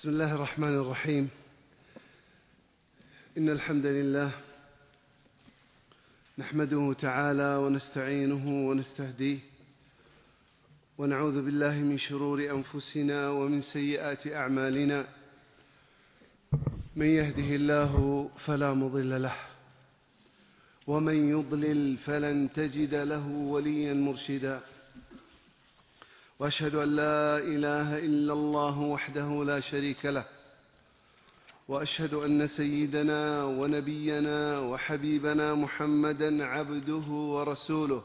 بسم الله الرحمن الرحيم. إن الحمد لله نحمده تعالى ونستعينه ونستهديه ونعوذ بالله من شرور أنفسنا ومن سيئات أعمالنا. من يهده الله فلا مضل له ومن يضلل فلن تجد له وليا مرشدا، وأشهد أن لا إله إلا الله وحده لا شريك له، وأشهد أن سيدنا ونبينا وحبيبنا محمدا عبده ورسوله،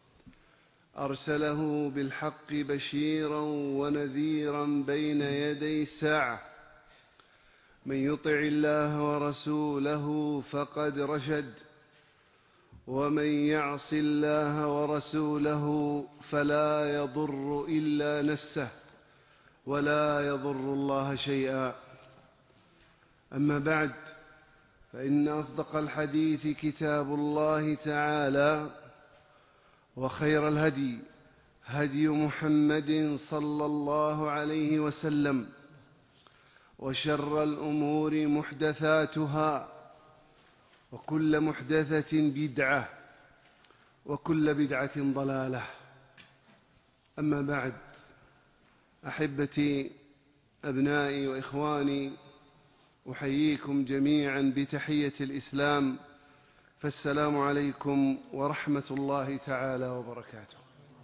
أرسله بالحق بشيرا ونذيرا بين يدي الساعة. من يطع الله ورسوله فقد رشد، ومن يعص الله ورسوله فلا يضر إلا نفسه ولا يضر الله شيئا. أما بعد، فإن أصدق الحديث كتاب الله تعالى، وخير الهدي هدي محمد صلى الله عليه وسلم، وشر الأمور محدثاتها، وكل محدثة بدعة، وكل بدعة ضلالة. أما بعد، أحبتي أبنائي وإخواني، أحييكم جميعا بتحية الإسلام، فالسلام عليكم ورحمة الله تعالى وبركاته.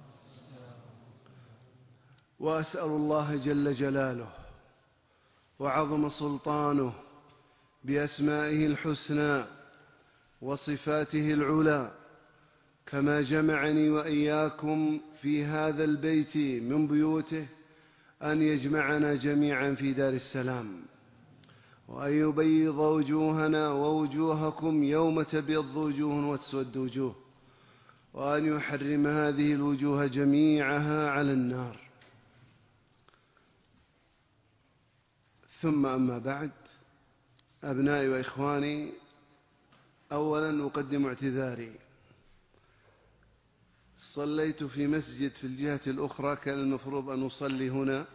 وأسأل الله جل جلاله وعظم سلطانه بأسمائه الحسنى وصفاته العلى، كما جمعني وإياكم في هذا البيت من بيوته، أن يجمعنا جميعا في دار السلام، وأن يبيض وجوهنا ووجوهكم يوم تبيض وجوه وتسود وجوه، وأن يحرم هذه الوجوه جميعها على النار. ثم أما بعد، أبنائي وإخواني، أولا أقدم اعتذاري. صليت في مسجد في الجهة الأخرى، كان المفروض أن أصلي هنا،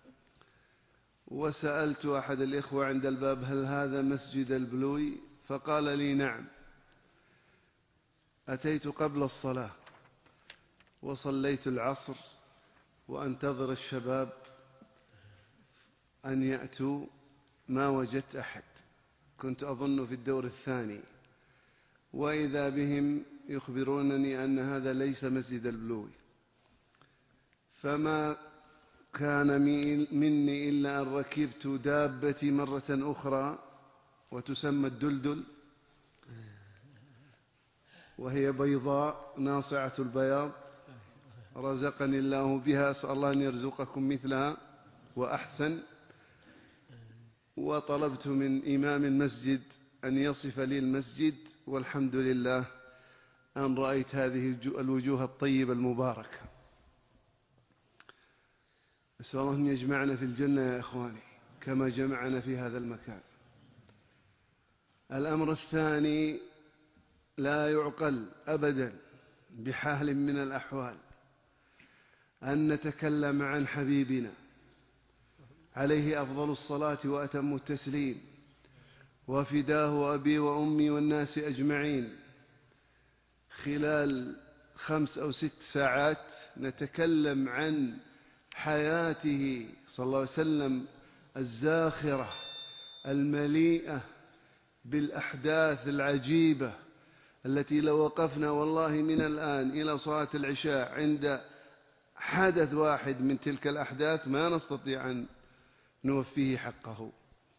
وسألت أحد الإخوة عند الباب: هل هذا مسجد البلوي؟ فقال لي: نعم. أتيت قبل الصلاة وصليت العصر وأنتظر الشباب أن يأتوا، ما وجدت أحد. كنت أظن في الدور الثاني، وإذا بهم يخبرونني أن هذا ليس مسجد البلوي. فما كان مني إلا أن ركبت دابتي مرة أخرى، وتسمى الدلدل، وهي بيضاء ناصعة البياض، رزقني الله بها، أسأل الله أن يرزقكم مثلها وأحسن. وطلبت من إمام المسجد أن يصف لي المسجد، والحمد لله أن رأيت هذه الوجوه الطيبة المباركة. أسأل الله أن يجمعنا في الجنة يا إخواني، كما جمعنا في هذا المكان. الأمر الثاني، لا يعقل أبدا بحال من الأحوال أن نتكلم عن حبيبنا عليه أفضل الصلاة وأتم التسليم، وفداه أبي وأمي والناس أجمعين، خلال 5 أو 6 ساعات نتكلم عن حياته صلى الله عليه وسلم الزاخرة المليئة بالأحداث العجيبة، التي لو وقفنا والله من الآن إلى صلاة العشاء عند حدث واحد من تلك الأحداث ما نستطيع أن نوفيه حقه.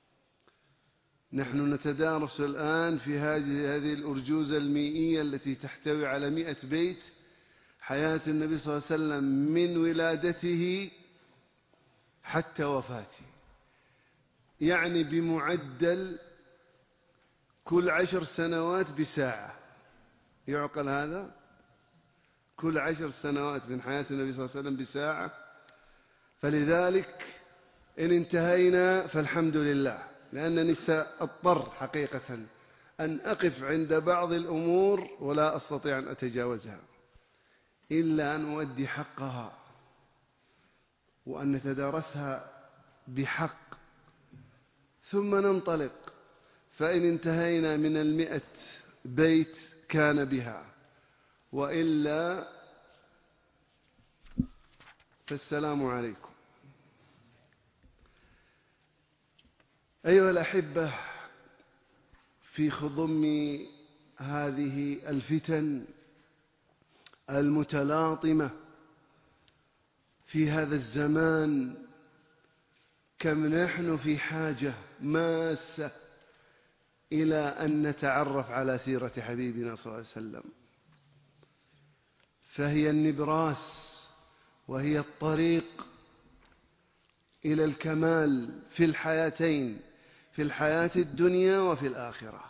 نحن نتدارس الآن في هذه الأرجوزة المئية التي تحتوي على 100 بيت، حياة النبي صلى الله عليه وسلم من ولادته حتى وفاته، يعني بمعدل كل 10 سنوات بساعة. يعقل هذا؟ كل 10 سنوات من حياة النبي صلى الله عليه وسلم بساعة. فلذلك إن انتهينا فالحمد لله، لأنني سأضطر حقيقة أن أقف عند بعض الأمور ولا أستطيع أن أتجاوزها، إلا أن أؤدي حقها وأن نتدارسها بحق ثم ننطلق، فإن انتهينا من 100 بيت كان بها، وإلا فالسلام عليكم. أيها الأحبة، في خضم هذه الفتن المتلاطمة في هذا الزمان، كم نحن في حاجة ماسة إلى أن نتعرف على سيرة حبيبنا صلى الله عليه وسلم، فهي النبراس وهي الطريق إلى الكمال في الحياتين، في الحياة الدنيا وفي الآخرة.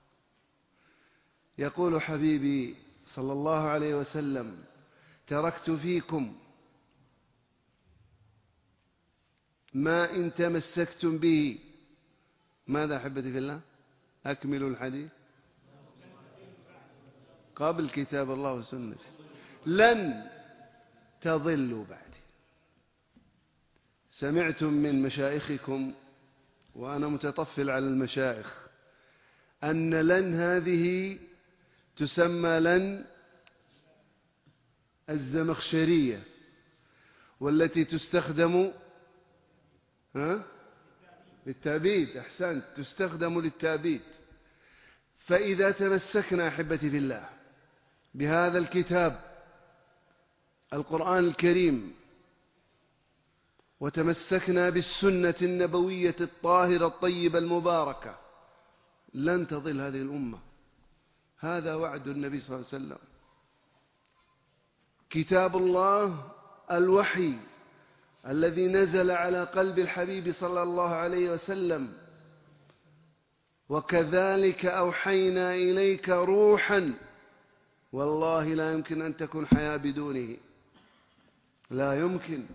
يقول حبيبي صلى الله عليه وسلم: تركت فيكم ما إن تمسكتم به، ماذا أحبتي في الله؟ أكملوا الحديث قبل كتاب الله وسنته، لن تضلوا بعدي. سمعتم من مشايخكم، وأنا متطفل على المشايخ، أن لن هذه تسمى لن الزمخشرية، والتي تستخدم للتأبيد. أحسنت، تستخدم للتأبيد. فإذا تمسكنا أحبتي في الله بهذا الكتاب القرآن الكريم، وتمسكنا بالسنة النبوية الطاهرة الطيبة المباركة، لن تضل هذه الأمة. هذا وعد النبي صلى الله عليه وسلم. كتاب الله الوحي الذي نزل على قلب الحبيب صلى الله عليه وسلم: وكذلك أوحينا إليك روحا. والله لا يمكن أن تكون حياة بدونه، لا يمكن.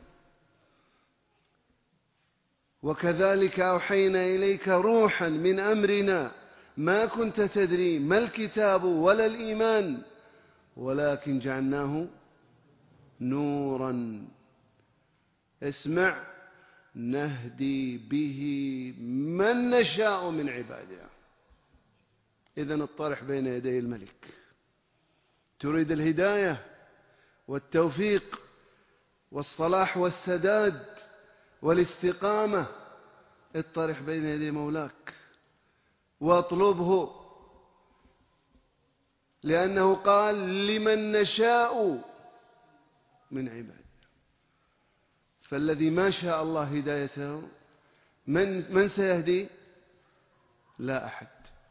وكذلك أوحينا إليك روحا من أمرنا ما كنت تدري ما الكتاب ولا الإيمان، ولكن جعلناه نورا. اسمع: نهدي به من نشاء من عبادنا. إذن الطرح بين يدي الملك. تريد الهداية والتوفيق والصلاح والسداد والاستقامة، اطرح بين يدي مولاك واطلبه، لأنه قال: لمن نشاء من عبادنا. فالذي ما شاء الله هدايته من سيهدي؟ لا أحد.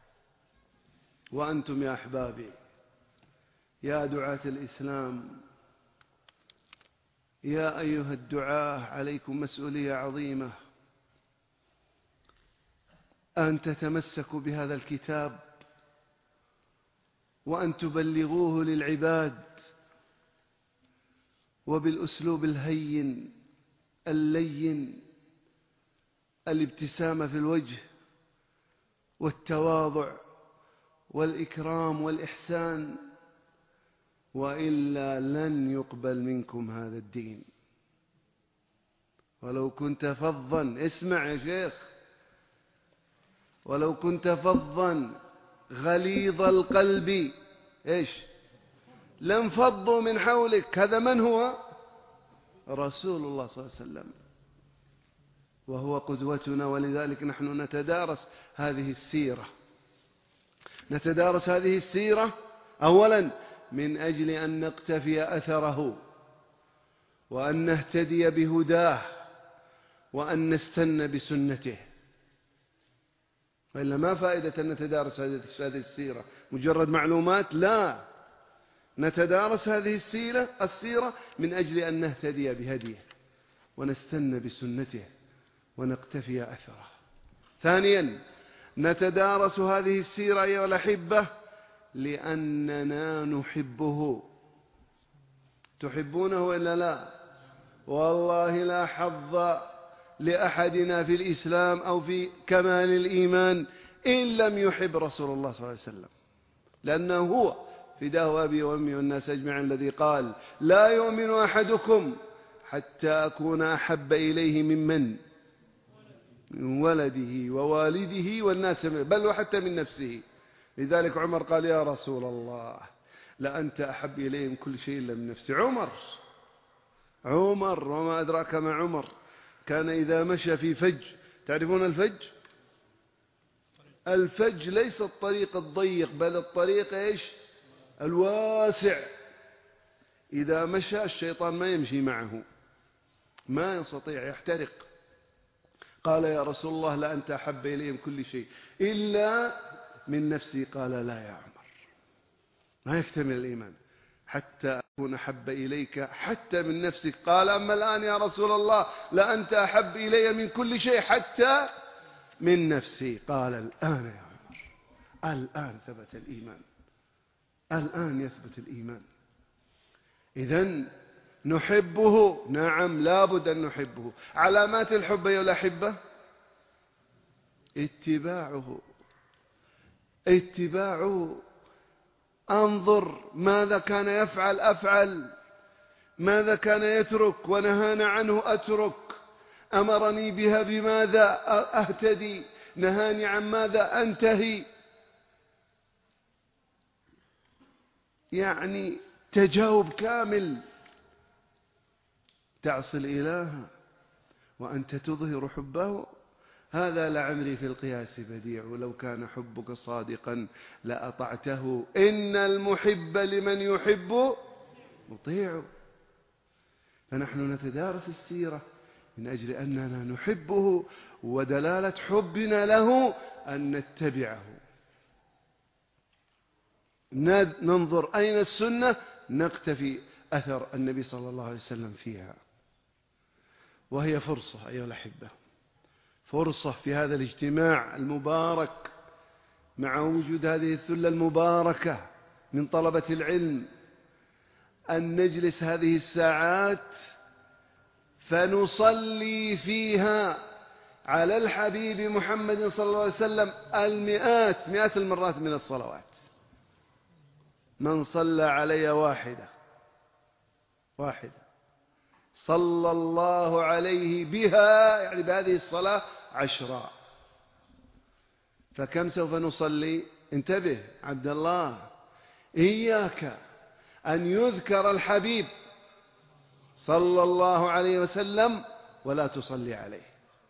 وأنتم يا أحبابي يا دعاة الإسلام، يا أيها الدعاة، عليكم مسؤولية عظيمة أن تتمسكوا بهذا الكتاب، وأن تبلغوه للعباد وبالأسلوب الهين اللين، الابتسامة في الوجه والتواضع والإكرام والإحسان، وإلا لن يقبل منكم هذا الدين. ولو كنت فظا، اسمع يا شيخ، ولو كنت فظا غليظ القلب لانفضوا من حولك. هذا من هو؟ رسول الله صلى الله عليه وسلم، وهو قدوتنا. ولذلك نحن نتدارس هذه السيرة، نتدارس هذه السيرة أولا من أجل أن نقتفي أثره، وأن نهتدي بهداه، وأن نستنى بسنته. وإلا ما فائدة أن نتدارس هذه السيرة مجرد معلومات؟ لا، نتدارس هذه السيرة من أجل أن نهتدي بهديه، ونستنى بسنته، ونقتفي أثره. ثانيا، نتدارس هذه السيرة أيها الأحبة لأننا نحبه. تحبونه ولا لا؟ والله لا حظ لأحدنا في الإسلام أو في كمال الإيمان إن لم يحب رسول الله صلى الله عليه وسلم، لأنه هو فداه أبي وأمي والناس أجمعين الذي قال: لا يؤمن أحدكم حتى أكون أحب إليه من ولده ووالده والناس بل وحتى من نفسه. لذلك عمر قال يا رسول الله لأنت أحب إلي من كل شيء إلا من نفسي. عمر وما أدراك ما عمر كان إذا مشى في فج، تعرفون الفج؟ الفج ليس الطريق الضيق بل الطريق إيش؟ الواسع. إذا مشى الشيطان ما يمشي معه، ما يستطيع، يحترق. قال يا رسول الله لأنت أحب إلي من كل شيء إلا من نفسي. قال لا يا عمر، ما يكتمل الإيمان حتى أكون أحب إليك حتى من نفسك. قال أما الآن يا رسول الله لأنت أحب إلي من كل شيء حتى من نفسي. قال الآن يا عمر، الآن ثبت الإيمان، الآن يثبت الإيمان. إذن نحبه، نعم لابد أن نحبه. علامات الحب أيها الأحبة اتباعه. أنظر ماذا كان يفعل أفعل، ماذا كان يترك ونهانا عنه أترك، أمرني بها بماذا أهتدي، نهاني عن ماذا أنتهي. يعني تجاوب كامل. تعصي الإله وأنت تظهر حبه، هذا لعمري في القياس بديع، لو كان حبك صادقا لأطعته، إن المحب لمن يحب مطيع. فنحن نتدارس السيرة من أجل أننا نحبه، ودلالة حبنا له أن نتبعه. ننظر أين السنة نقتفي أثر النبي صلى الله عليه وسلم فيها. وهي فرصة أيها الأحبة، فرصة في هذا الاجتماع المبارك مع وجود هذه الثلة المباركة من طلبة العلم، أن نجلس هذه الساعات فنصلي فيها على الحبيب محمد صلى الله عليه وسلم مئات المرات من الصلوات. من صلى علي واحدة صلى الله عليه بها، يعني بهذه الصلاة 10. فكم سوف نصلي؟ انتبه عبد الله، إياك أن يذكر الحبيب صلى الله عليه وسلم ولا تصلي عليه.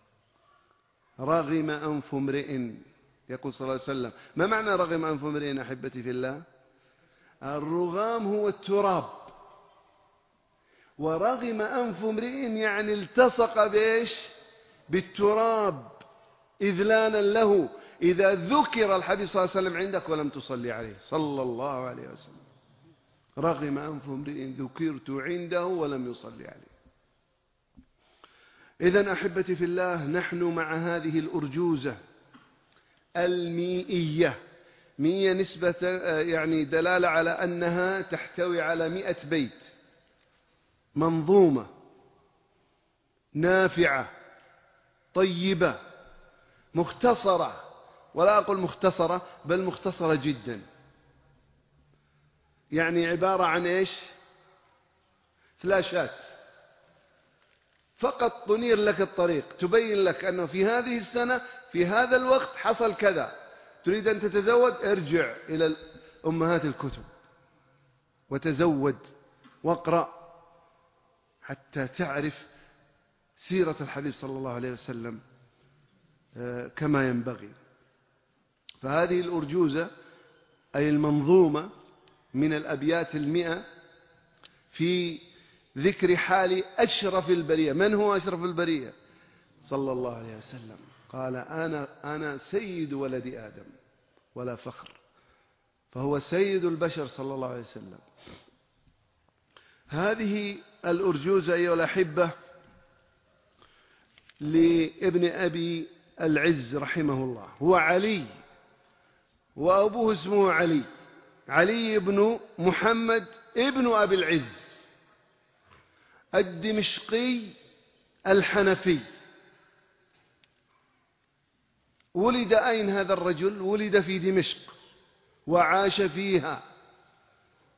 رغم أنف امرئ، يقول صلى الله عليه وسلم. ما معنى رغم أنف امرئ أحبتي في الله؟ الرغام هو التراب، ورغم أنف امرئ يعني التصق بإيش؟ بالتراب إذلالا له. إذا ذكر الحبيب صلى الله عليه وسلم عندك ولم تصلي عليه صلى الله عليه وسلم، رغم أنف امرئ ذكرت عنده ولم يصلي عليه. إذن أحبتي في الله، نحن مع هذه الأرجوزة المئية، مئية نسبة يعني دلالة على أنها تحتوي على 100 بيت، منظومة نافعة طيبة مختصرة، ولا أقول مختصرة بل مختصرة جدا. يعني عبارة عن إيش؟ فلاشات فقط تنير لك الطريق، تبين لك أنه في هذه السنة في هذا الوقت حصل كذا. تريد أن تتزود، ارجع إلى أمهات الكتب وتزود واقرأ حتى تعرف سيرة الحبيب صلى الله عليه وسلم كما ينبغي. فهذه الأرجوزة أي المنظومة من الأبيات 100 في ذكر حال أشرف البرية. من هو أشرف البرية؟ صلى الله عليه وسلم. قال أنا سيد ولد آدم ولا فخر، فهو سيد البشر صلى الله عليه وسلم. هذه الأرجوزة أيها الأحبة لابن أبي العز رحمه الله، هو علي وأبوه اسمه علي بن محمد ابن أبي العز الدمشقي الحنفي. ولد أين هذا الرجل؟ ولد في دمشق وعاش فيها،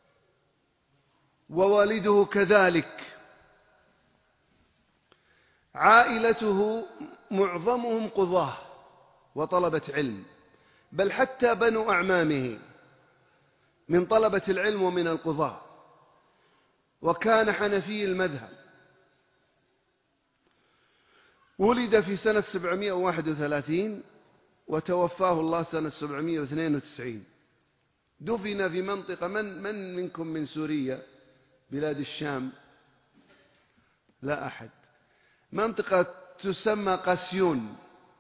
ووالده كذلك. عائلته معظمهم قضاة وطلبة علم، بل حتى بنو أعمامه من طلبة العلم ومن القضاة، وكان حنفي المذهب. ولد في سنة 731 وتوفاه الله سنة 792. دفن في منطقة، من منكم من سوريا بلاد الشام؟ لا أحد. منطقة تسمى قاسيون.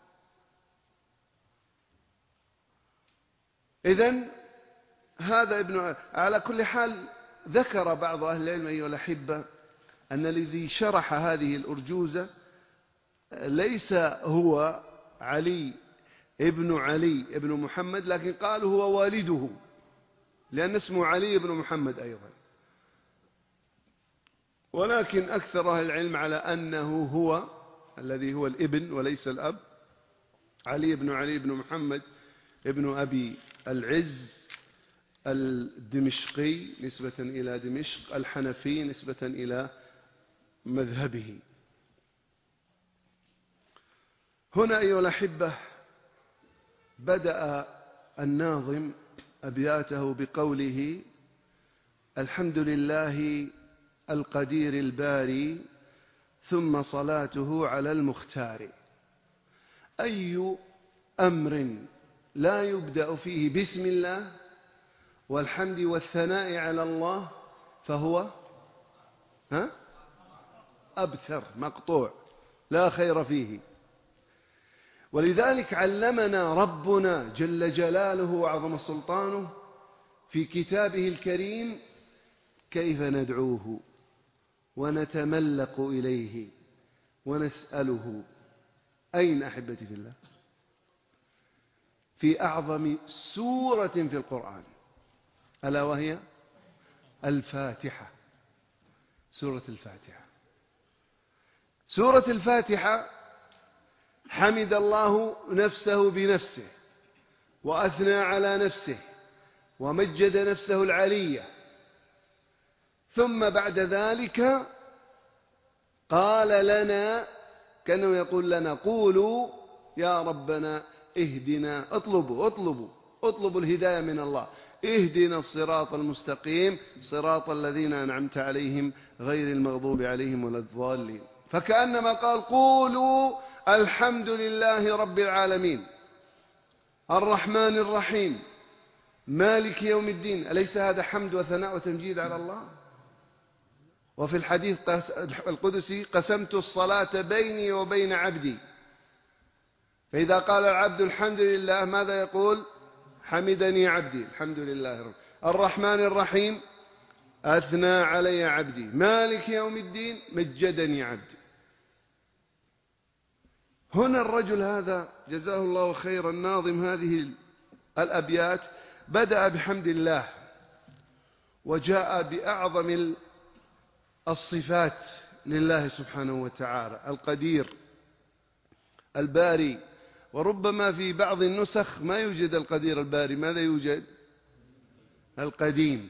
إذن هذا ابن، على كل حال ذكر بعض أهل العلم أيها الأحبة أن الذي شرح هذه الأرجوزة ليس هو علي ابن محمد، لكن قالوا هو والده، لأن اسمه علي بن محمد أيضا، ولكن أكثر أهل العلم على أنه هو الذي هو الابن وليس الأب، علي بن محمد ابن أبي العز الدمشقي نسبة إلى دمشق، الحنفي نسبة إلى مذهبه. هنا أيها الأحبة بدأ الناظم أبياته بقوله: الحمد لله القدير الباري ثم صلاته على المختار. أي أمر لا يبدأ فيه بسم الله والحمد والثناء على الله فهو أبتر، مقطوع، لا خير فيه. ولذلك علمنا ربنا جل جلاله وعظم سلطانه في كتابه الكريم كيف ندعوه ونتملق إليه ونسأله. أين أحبتي في الله؟ في أعظم سورة في القرآن، ألا وهي الفاتحة، سورة الفاتحة. سورة الفاتحة حمد الله نفسه بنفسه وأثنى على نفسه ومجد نفسه العلية، ثم بعد ذلك قال لنا، كأنه يقول لنا: قولوا يا ربنا اهدنا، اطلبوا الهداية من الله، اهدنا الصراط المستقيم صراط الذين أنعمت عليهم غير المغضوب عليهم ولا الضالين. فكأنما قال: قولوا الحمد لله رب العالمين الرحمن الرحيم مالك يوم الدين. أليس هذا حمد وثناء وتمجيد على الله؟ وفي الحديث القدسي: قسمت الصلاة بيني وبين عبدي. فإذا قال العبد الحمد لله ماذا يقول؟ حمدني عبدي، الحمد لله رب. الرحمن الرحيم: أثنى علي عبدي. مالك يوم الدين: مجدني عبدي. هنا الرجل هذا جزاه الله خير، الناظم هذه الأبيات، بدأ بحمد الله وجاء بأعظم الصفات لله سبحانه وتعالى: القدير الباري. وربما في بعض النسخ ما يوجد القدير الباري، ماذا يوجد؟ القديم.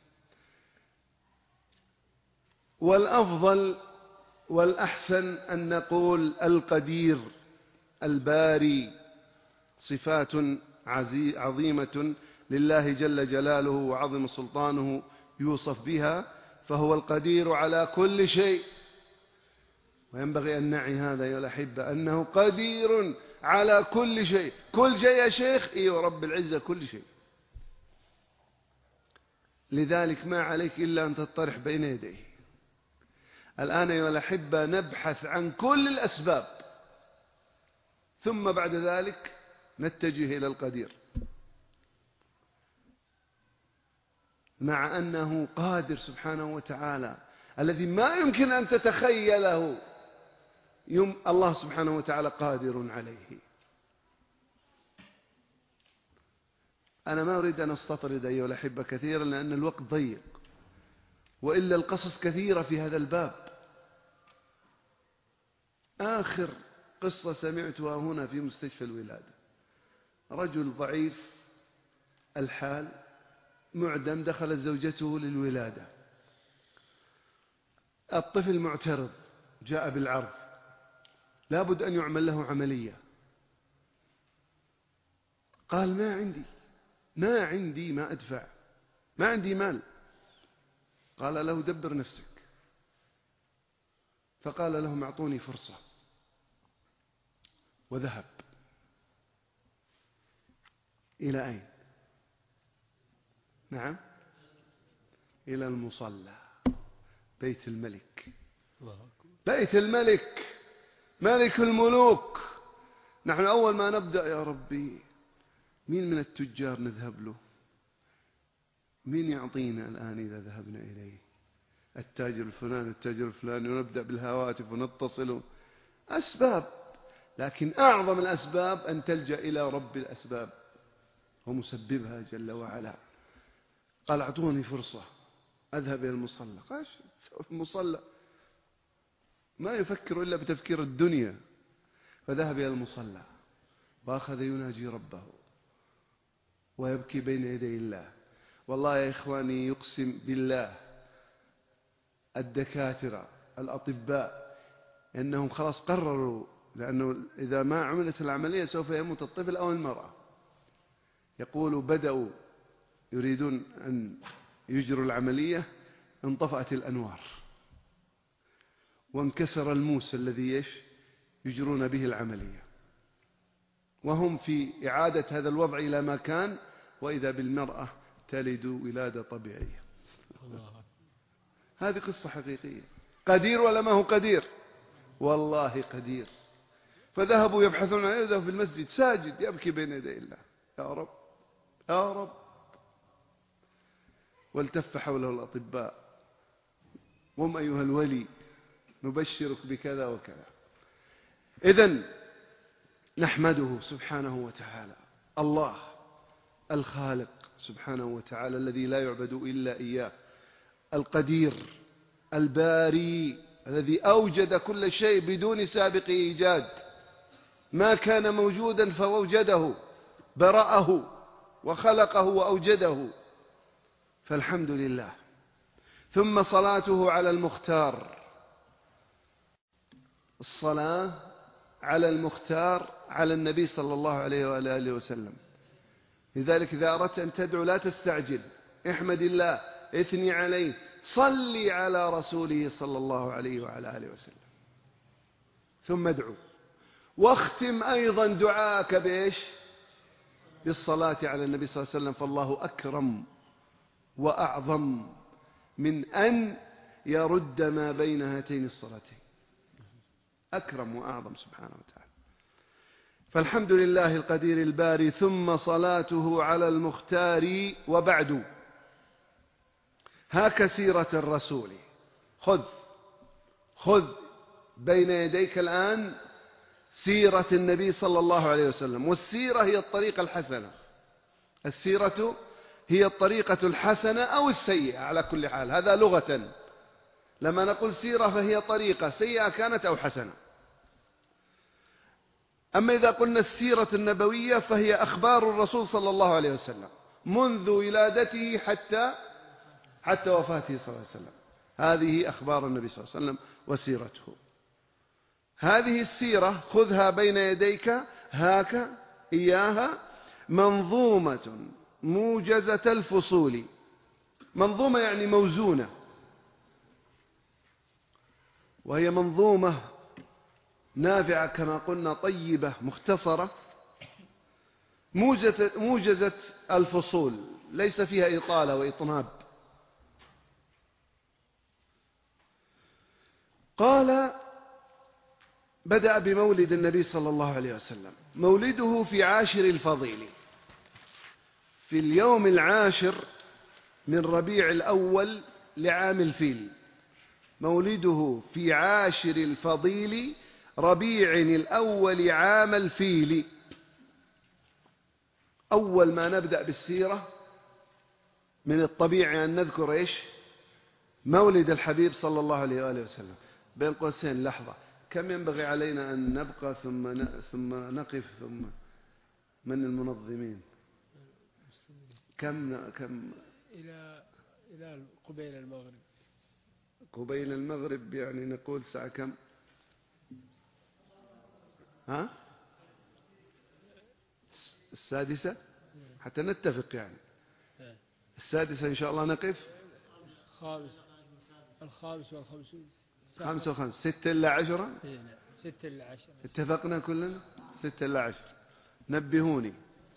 والأفضل والأحسن أن نقول القدير الباري، صفات عظيمة لله جل جلاله وعظم سلطانه يوصف بها، فهو القدير على كل شيء. وينبغي أن نعي هذا يا الأحبة، أنه قدير على كل شيء. كل شيء يا شيخ؟ إيه رب العزة، كل شيء. لذلك ما عليك إلا أن تطرح بين يديه. الآن يا الأحبة نبحث عن كل الأسباب، ثم بعد ذلك نتجه إلى القدير، مع أنه قادر سبحانه وتعالى الذي ما يمكن أن تتخيله. الله سبحانه وتعالى قادر عليه. أنا ما أريد أن أستطرد أيها الأحبة كثيرا لأن الوقت ضيق، وإلا القصص كثيرة في هذا الباب. آخر قصة سمعتها هنا في مستشفى الولادة: رجل ضعيف الحال معدم، دخلت زوجته للولادة، الطفل معترض، جاء بالعرض، لابد أن يعمل له عملية. قال ما عندي ما أدفع، ما عندي مال. قال له دبر نفسك. فقال لهم اعطوني فرصة، وذهب. إلى أين؟ نعم، إلى المصلى، بيت الملك، بيت الملك، ملك الملوك. نحن أول ما نبدأ يا ربي مين من التجار نذهب له؟ مين يعطينا الآن إذا ذهبنا إليه؟ التاجر الفلاني والتاجر الفلاني، ونبدأ بالهواتف ونتصل. أسباب، لكن أعظم الأسباب أن تلجأ إلى رب الأسباب ومسببها جل وعلا. قال اعطوني فرصة أذهب إلى المصلى. قال المصلى ما يفكر إلا بتفكير الدنيا. فذهب إلى المصلى وأخذ يناجي ربه ويبكي بين يدي الله. والله يا إخواني يقسم بالله الدكاترة الأطباء أنهم خلاص قرروا، لأنه إذا ما عملت العملية سوف يموت الطفل أو المرأة. يقولوا بدأوا يريدون أن يجروا العملية، انطفأت الأنوار وانكسر الموس الذي يجرون به العملية، وهم في إعادة هذا الوضع إلى ما كان، وإذا بالمرأة تلد ولادة طبيعية. هذه قصة حقيقية. قدير ولا ما هو قدير؟ والله قدير. فذهبوا يبحثون عن يده في المسجد ساجد يبكي بين يدي الله، يا رب يا رب. والتف حوله الأطباء، قم أيها الولي نبشرك بكذا وكذا. إذن نحمده سبحانه وتعالى، الله الخالق سبحانه وتعالى الذي لا يعبد إلا إياه، القدير الباري الذي أوجد كل شيء بدون سابق إيجاد. ما كان موجودا فوجده، برأه وخلقه وأوجده. فالحمد لله. ثم صلاته على المختار، الصلاة على المختار، على النبي صلى الله عليه وآله وسلم. لذلك إذا أردت أن تدعو لا تستعجل، احمد الله، اثني عليه، صلي على رسوله صلى الله عليه وعلى آله وسلم، ثم ادعو. واختم أيضا دعاءك بإيش؟ بالصلاة على النبي صلى الله عليه وسلم. فالله أكرم وأعظم من أن يرد ما بين هاتين الصلاتين، أكرم وأعظم سبحانه وتعالى. فالحمد لله القدير الباري، ثم صلاته على المختار. وبعد، هاك سيرة الرسول. خذ بين يديك الآن سيرة النبي صلى الله عليه وسلم. والسيرة هي الطريقة الحسنة، السيرة هي الطريقة الحسنة أو السيئة على كل حال. هذا لغة، لما نقول سيرة فهي طريقة سيئة كانت أو حسنة. أما إذا قلنا السيرة النبوية فهي أخبار الرسول صلى الله عليه وسلم منذ ولادته حتى وفاته صلى الله عليه وسلم. هذه أخبار النبي صلى الله عليه وسلم وسيرته. هذه السيرة خذها بين يديك، هاك إياها، منظومة موجزة الفصول. منظومة يعني موزونة، وهي منظومة نافعة كما قلنا، طيبة مختصرة، موجزة الفصول، ليس فيها إطالة وإطناب. قال بدأ بمولد النبي صلى الله عليه وسلم. مولده في عاشر الفضيل، في اليوم العاشر من ربيع الأول لعام الفيل. مولده في عاشر الفضيل ربيع الأول عام الفيل. أول ما نبدأ بالسيرة من الطبيعي أن نذكر إيش؟ مولد الحبيب صلى الله عليه وآله وسلم. بين قوسين لحظة، كم ينبغي علينا أن نبقى ثم نقف؟ ثم من المنظمين؟ كم إلى قبيل المغرب. قبيل المغرب يعني نقول ساعة كم؟ ها؟ السادسة حتى نتفق يعني. السادسة إن شاء الله نقف. الخامس والخمسون. 5 و5 6 إلا 10. 6 إلا 10. اتفقنا كلنا 6 إلا 10. نبهوني.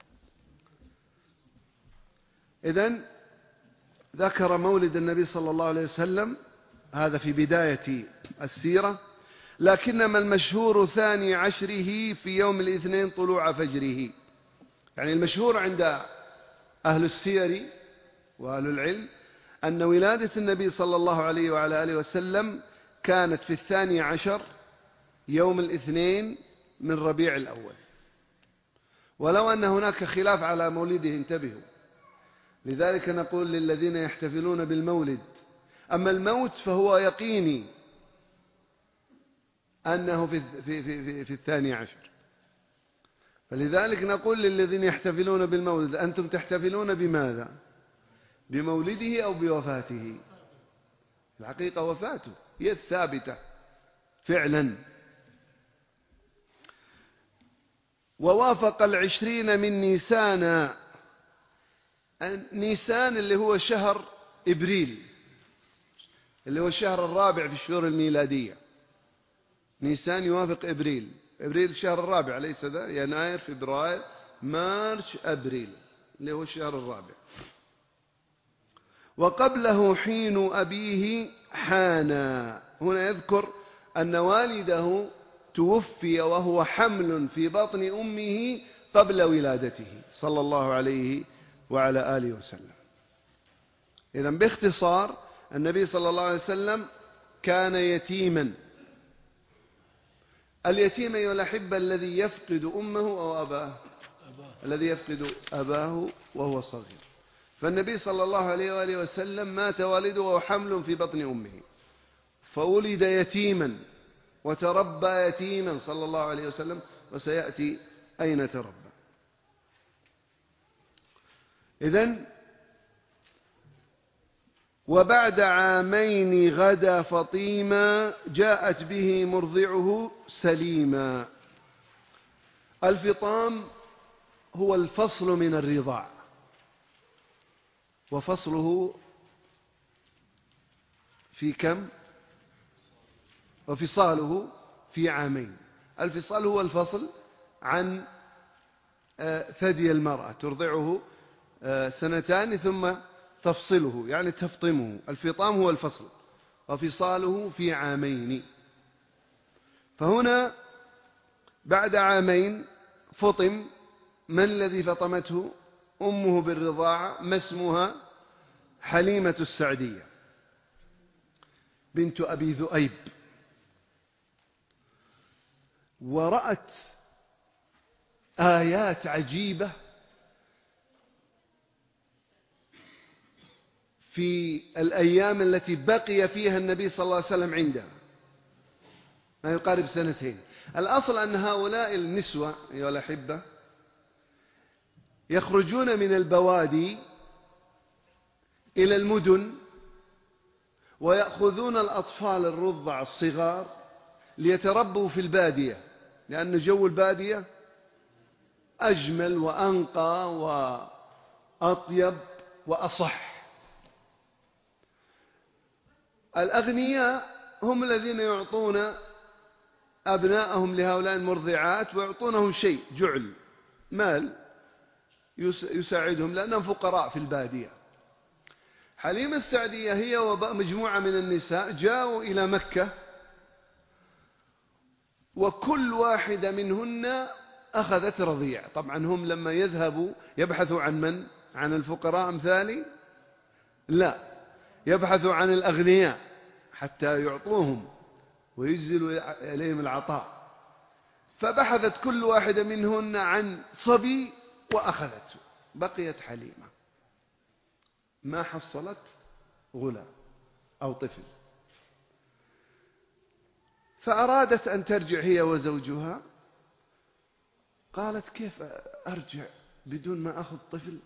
إذن ذكر مولد النبي صلى الله عليه وسلم هذا في بداية السيرة، لكنما المشهور 12 في يوم الاثنين طلوع فجره. يعني المشهور عند أهل السير وأهل العلم أن ولادة النبي صلى الله عليه وعلى آله وسلم كانت في 12 يوم الاثنين من ربيع الأول، ولو أن هناك خلاف على مولده انتبهوا. لذلك نقول للذين يحتفلون بالمولد أما الموت فهو يقيني أنه في 12. فلذلك نقول للذين يحتفلون بالمولد أنتم تحتفلون بماذا؟ بمولده أو بوفاته؟ الحقيقة وفاته هي الثابتة فعلا. ووافق 20 من نيسان. نيسان اللي هو شهر إبريل، اللي هو الشهر الرابع في الشهور الميلادية. نيسان يوافق إبريل. إبريل الشهر الرابع ليس ذا؟ يناير فبراير مارس أبريل اللي هو الشهر الرابع. وقبله حين أبيه حانا. هنا يذكر أن والده توفي وهو حمل في بطن أمه قبل ولادته صلى الله عليه وعلى آله وسلم. إذن باختصار النبي صلى الله عليه وسلم كان يتيما. اليتيم أيها الأحبة الذي يفقد أمه أو أباه؟ الذي يفقد أباه وهو صغير. فالنبي صلى الله عليه وآله وسلم مات والده وهو حمل في بطن أمه، فولد يتيما وتربى يتيما صلى الله عليه وسلم، وسيأتي أين تربى. إذن وبعد عامين غدا فطيما جاءت به مرضعه سليما. الفطام هو الفصل من الرضاع، وفصله في كم؟ وفصاله في عامين. الفصال هو الفصل عن ثدي المرأة، ترضعه 2 ثم تفصله يعني تفطمه. الفطام هو الفصل، وفصاله في عامين. فهنا بعد عامين فطم. من الذي فطمته؟ أمه بالرضاعة. ما اسمها؟ حليمة السعدية بنت أبي ذؤيب. ورأت آيات عجيبة في الأيام التي بقي فيها النبي صلى الله عليه وسلم عندها، ما يقارب 2. الأصل أن هؤلاء النسوة أيها الأحبة يخرجون من البوادي إلى المدن ويأخذون الأطفال الرضع الصغار ليتربوا في البادية، لأن جو البادية أجمل وأنقى وأطيب وأصح. الأغنياء هم الذين يعطون أبناءهم لهؤلاء المرضعات ويعطونهم شيء جعل مال يساعدهم، لأنهم فقراء في البادية. حليمة السعدية هي ومجموعة من النساء جاءوا إلى مكة، وكل واحدة منهن أخذت رضيع. طبعا هم لما يذهبوا يبحثوا عن من؟ عن الفقراء أمثالي؟ لا، يبحثوا عن الأغنياء حتى يعطوهم ويجزلوا إليهم العطاء. فبحثت كل واحدة منهن عن صبي وأخذته. بقيت حليمة ما حصلت غلام أو طفل، فأرادت أن ترجع هي وزوجها. قالت كيف أرجع بدون ما أخذ طفل؟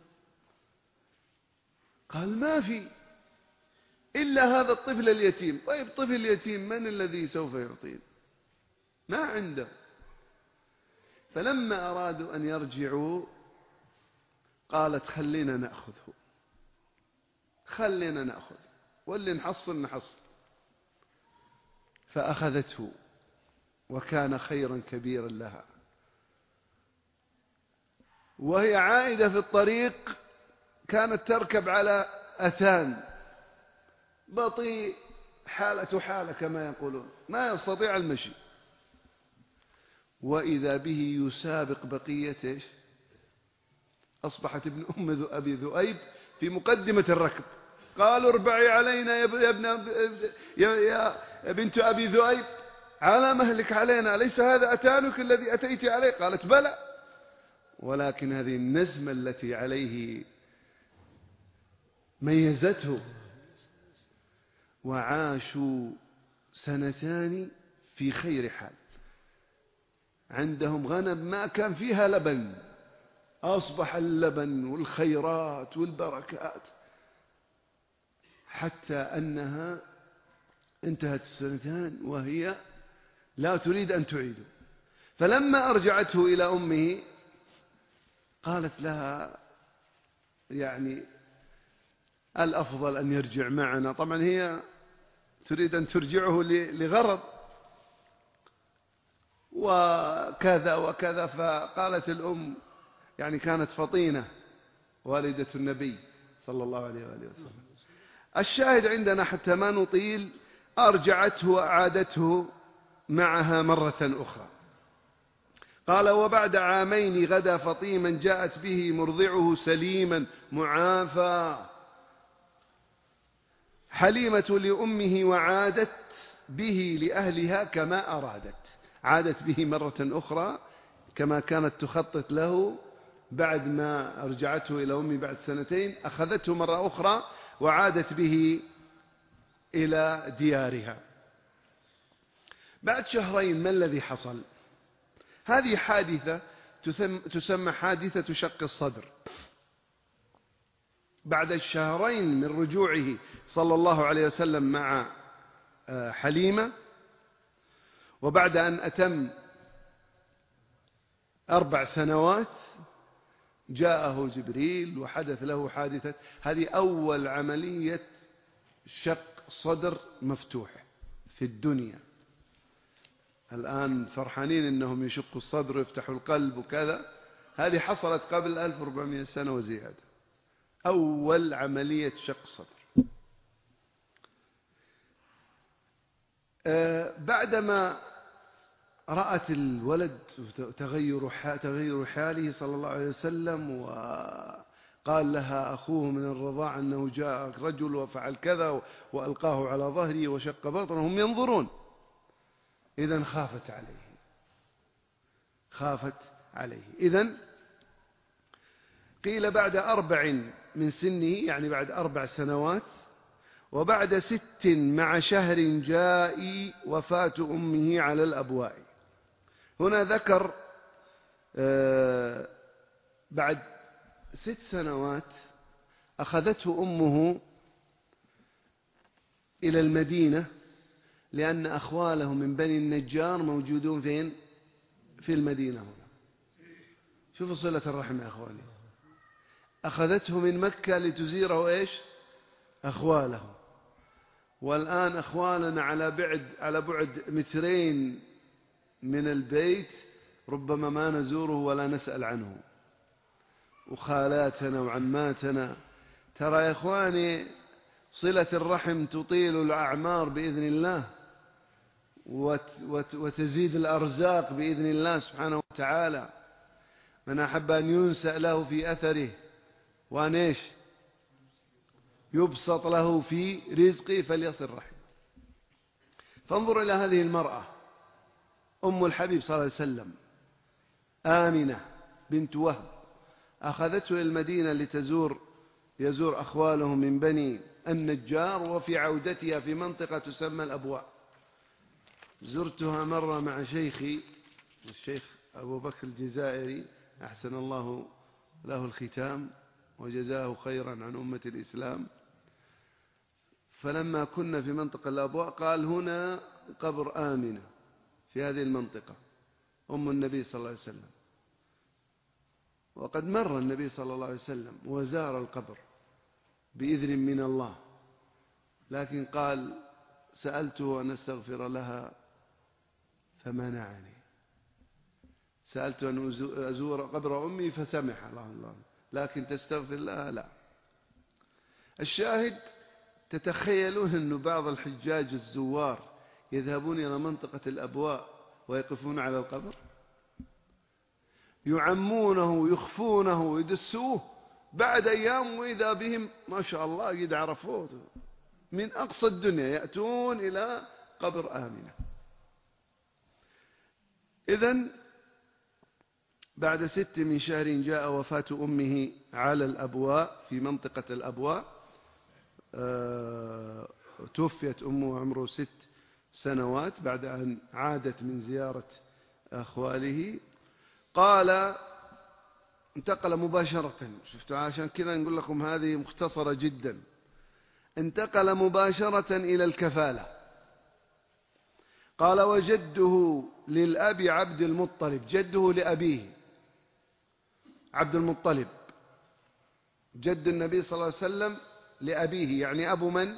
قال ما في إلا هذا الطفل اليتيم. طيب طفل يتيم من الذي سوف يعطيه؟ ما عنده. فلما أرادوا أن يرجعوا قالت خلينا نأخذه، خلينا نأخذ، واللي نحصل نحصل. فأخذته، وكان خيرا كبيرا لها. وهي عائدة في الطريق كانت تركب على أتان بطيء، حالة حالة كما يقولون، ما يستطيع المشي، وإذا به يسابق بقيته. أصبحت ابن أم أبي ذؤيب في مقدمة الركب. قالوا اربعي علينا يا بنت أبي ذؤيب، على مهلك علينا، ليس هذا أتانك الذي أتيت عليه؟ قالت بلى، ولكن هذه النزمة التي عليه ميزته. وعاشوا 2 في خير حال. عندهم غنم ما كان فيها لبن، أصبح اللبن والخيرات والبركات، حتى أنها انتهت 2 وهي لا تريد أن تعيده. فلما أرجعته إلى أمه قالت لها يعني الأفضل أن يرجع معنا. طبعا هي تريد أن ترجعه لغرض وكذا وكذا. فقالت الأم، يعني كانت فطينة والدة النبي صلى الله عليه وآله وسلم. الشاهد عندنا حتى ما نطيل، أرجعته وأعادته معها مرة أخرى. قال وبعد 2 عام غدا فطيما جاءت به مرضعه سليما معافى حليمة لأمه، وعادت به لأهلها كما أرادت. عادت به مرة أخرى كما كانت تخطط له. بعد ما أرجعته إلى أمه بعد 2 أخذته مرة أخرى وعادت به إلى ديارها. بعد 2 شهر ما الذي حصل؟ هذه حادثة تسمى حادثة شق الصدر. بعد 2 شهر من رجوعه صلى الله عليه وسلم مع حليمة، وبعد أن أتم 4 سنوات، جاءه جبريل وحدث له حادثة. هذه أول عملية شق صدر مفتوح في الدنيا. الآن فرحانين أنهم يشقوا الصدر ويفتحوا القلب وكذا، هذه حصلت قبل 1400 سنة وزيادة. أول عملية شق صدر. بعدما رأت الولد تغير حاله صلى الله عليه وسلم، وقال لها أخوه من الرضاع أنه جاء رجل وفعل كذا وألقاه على ظهره وشق بطنه، هم ينظرون. إذن خافت عليه. إذن قيل بعد 4 من سنه، يعني بعد 4 سنوات، وبعد 6 مع شهر جاء وفاة أمه على الأبواء. هنا ذكر بعد 6 سنوات أخذته أمه إلى المدينة، لأن أخواله من بني النجار موجودون فين؟ في المدينة هنا. شوفوا صلة الرحم يا أخواني. أخذته من مكة لتزيره إيش؟ أخواله. والآن أخوالنا على بعد 2 متر من البيت، ربما ما نزوره ولا نسأل عنه. وخالاتنا وعماتنا، ترى يا إخواني صلة الرحم تطيل الأعمار بإذن الله، وتزيد الأرزاق بإذن الله سبحانه وتعالى. من أحب أن ينسأ له في أثره وأن إيش يبسط له في رزقه فليصل رحمه. فانظر إلى هذه المرأة أم الحبيب صلى الله عليه وسلم، آمنة بنت وهب، أخذته إلى المدينة يزور أخواله من بني النجار، وفي عودتها في منطقة تسمى الأبواء. زرتها مرة مع شيخي الشيخ أبو بكر الجزائري، أحسن الله له الختام وجزاه خيرا عن أمة الإسلام. فلما كنا في منطقة الأبواء قال هنا قبر آمنة في هذه المنطقة، أم النبي صلى الله عليه وسلم. وقد مر النبي صلى الله عليه وسلم وزار القبر بإذن من الله، لكن قال: سألته أن أستغفر لها فمنعني، سألت أن أزور قبر أمي فسمح الله، لكن تستغفر لها لا. الشاهد، تتخيلون أن بعض الحجاج الزوار يذهبون إلى منطقة الأبواء ويقفون على القبر، يعمونه يخفونه يدسوه، بعد أيام وإذا بهم ما شاء الله قد عرفوه من أقصى الدنيا يأتون إلى قبر آمنة. إذن بعد 6 من شهر جاء وفاة أمه على الأبواء في منطقة الأبواء. توفيت أمه عمره 6 سنوات بعد أن عادت من زيارة أخواله. قال: انتقل مباشرة، شفتوا عشان كذا نقول لكم هذه مختصرة جدا، انتقل مباشرة إلى الكفالة. قال: وجده للأب عبد المطلب، جده لأبيه عبد المطلب، جد النبي صلى الله عليه وسلم لأبيه، يعني أبو من؟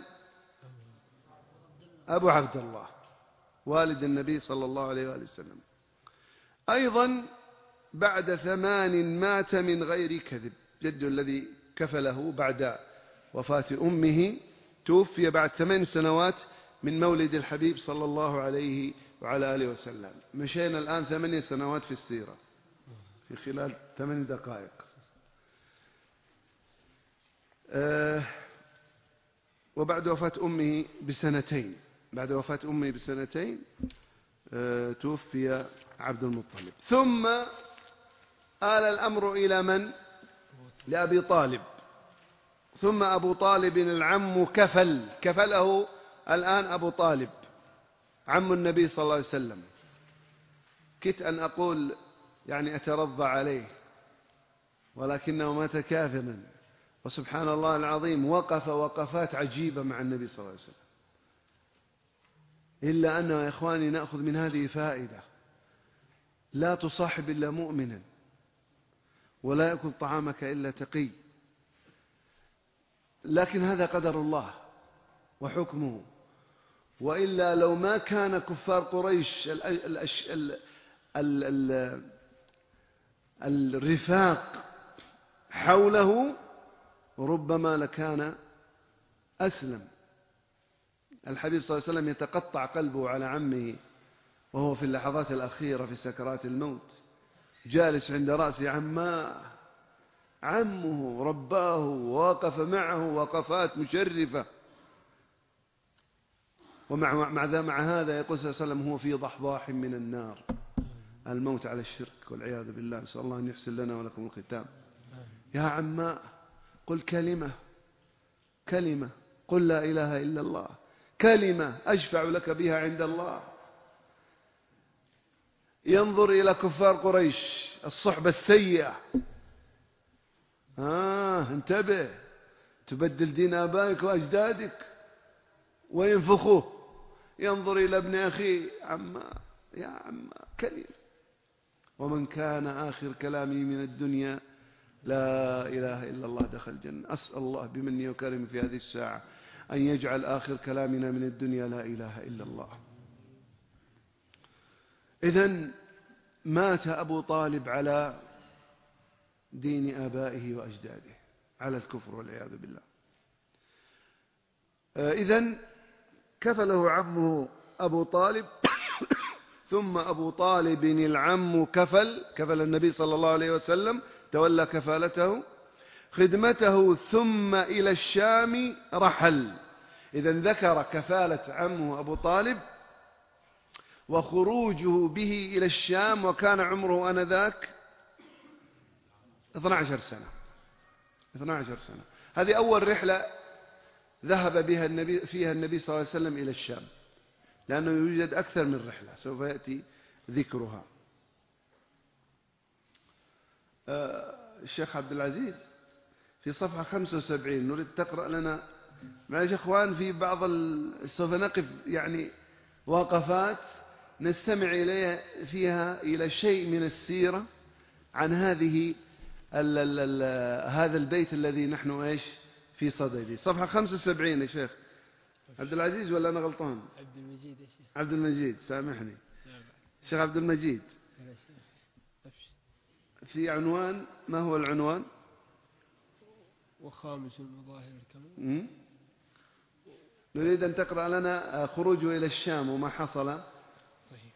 أبو عبد الله والد النبي صلى الله عليه وآله وسلم. أيضا بعد 8 مات من غير كذب، جده الذي كفله بعد وفاة أمه توفي بعد 8 سنوات من مولد الحبيب صلى الله عليه وعلى آله وسلم. مشينا الآن 8 سنوات في السيرة في خلال 8 دقائق. وبعد وفاة أمه بسنتين، توفي عبد المطلب. ثم آل الأمر إلى من؟ لأبي طالب. ثم أبو طالب العم كفله الآن أبو طالب عم النبي صلى الله عليه وسلم. كدت أن أقول يعني أترضى عليه، ولكنه مات كافرا، وسبحان الله العظيم وقف وقفات عجيبة مع النبي صلى الله عليه وسلم. إلا أنه يا إخواني نأخذ من هذه فائدة: لا تصاحب إلا مؤمنا، ولا يأكل طعامك إلا تقي. لكن هذا قدر الله وحكمه، وإلا لو ما كان كفار قريش الرفاق حوله ربما لكان أسلم. الحبيب صلى الله عليه وسلم يتقطع قلبه على عمه وهو في اللحظات الأخيرة في سكرات الموت، جالس عند رأس عمه رباه ووقف معه وقفات مشرفة، مع هذا يقول صلى الله عليه وسلم: هو في ضحضاح من النار. الموت على الشرك والعياذ بالله، نسأل الله أن يحسن لنا ولكم الختام. يا عماء، قل كلمة، قل لا إله إلا الله، كلمة أشفع لك بها عند الله. ينظر إلى كفار قريش الصحبة السيئة، انتبه، تبدل دين آبائك وأجدادك وينفخوه. ينظر إلى ابن أخيه: يا عم كلمة. ومن كان آخر كلامي من الدنيا لا إله إلا الله دخل الجنة. أسأل الله بمني وكرمه في هذه الساعة أن يجعل آخر كلامنا من الدنيا لا إله إلا الله. إذن مات أبو طالب على دين آبائه وأجداده، على الكفر والعياذ بالله. إذن كفله عمه أبو طالب. ثم أبو طالب العم كفل النبي صلى الله عليه وسلم، تولى كفالته خدمته، ثم إلى الشام رحل. إذن ذكر كفالة عمه أبو طالب وخروجه به إلى الشام، وكان عمره آنذاك 12 سنة. 12 سنة. هذه أول رحلة ذهب فيها النبي صلى الله عليه وسلم إلى الشام، لأنه يوجد أكثر من رحلة سوف يأتي ذكرها. الشيخ عبد العزيز في صفحة 75 نريد تقرأ لنا معلش أخوان في بعض سوف نقف يعني وقفات نستمع إليها فيها إلى شيء من السيرة عن هذه هذا البيت الذي نحن إيش في صدده. صفحة 75 يا شيخ عبد العزيز ولا أنا غلطان؟ عبد المجيد يا شيخ. عبد المجيد، سامحني شيخ عبد المجيد. في عنوان، ما هو العنوان؟ وخامس المظاهر الكمال. نريد أن تقرأ لنا خروجه إلى الشام وما حصل. طيب.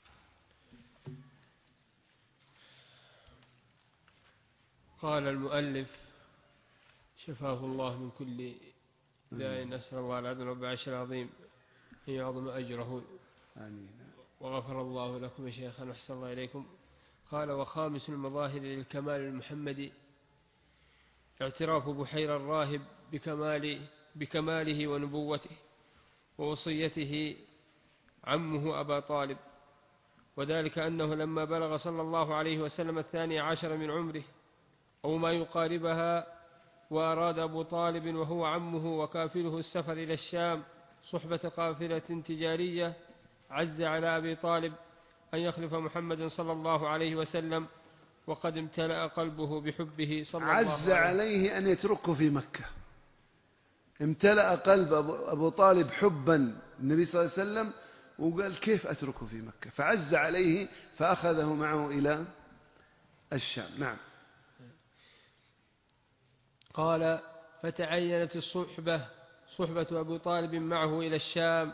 قال المؤلف شفاه الله من كل داء، نسأل الله العظيم رب العرش العظيم أن يعظم أجره. آمين. وغفر الله لكم يا شيخنا وأحسن الله إليكم. قال وخامس المظاهر للكمال المحمدي اعتراف بحير الراهب بكماله ونبوته ووصيته عمه أبا طالب، وذلك أنه لما بلغ صلى الله عليه وسلم 12 من عمره أو ما يقاربها، وأراد أبو طالب وهو عمه وكافله السفر إلى الشام صحبة قافلة تجارية، عز على أبي طالب أن يخلف محمد صلى الله عليه وسلم، وقد امتلأ قلبه بحبه صلى الله عليه وسلم. عز عليه أن يتركه في مكة، امتلأ قلب أبو طالب حبا النبي صلى الله عليه وسلم، وقال كيف أتركه في مكة، فعز عليه فأخذه معه إلى الشام. نعم. قال فتعينت صحبة أبو طالب معه إلى الشام،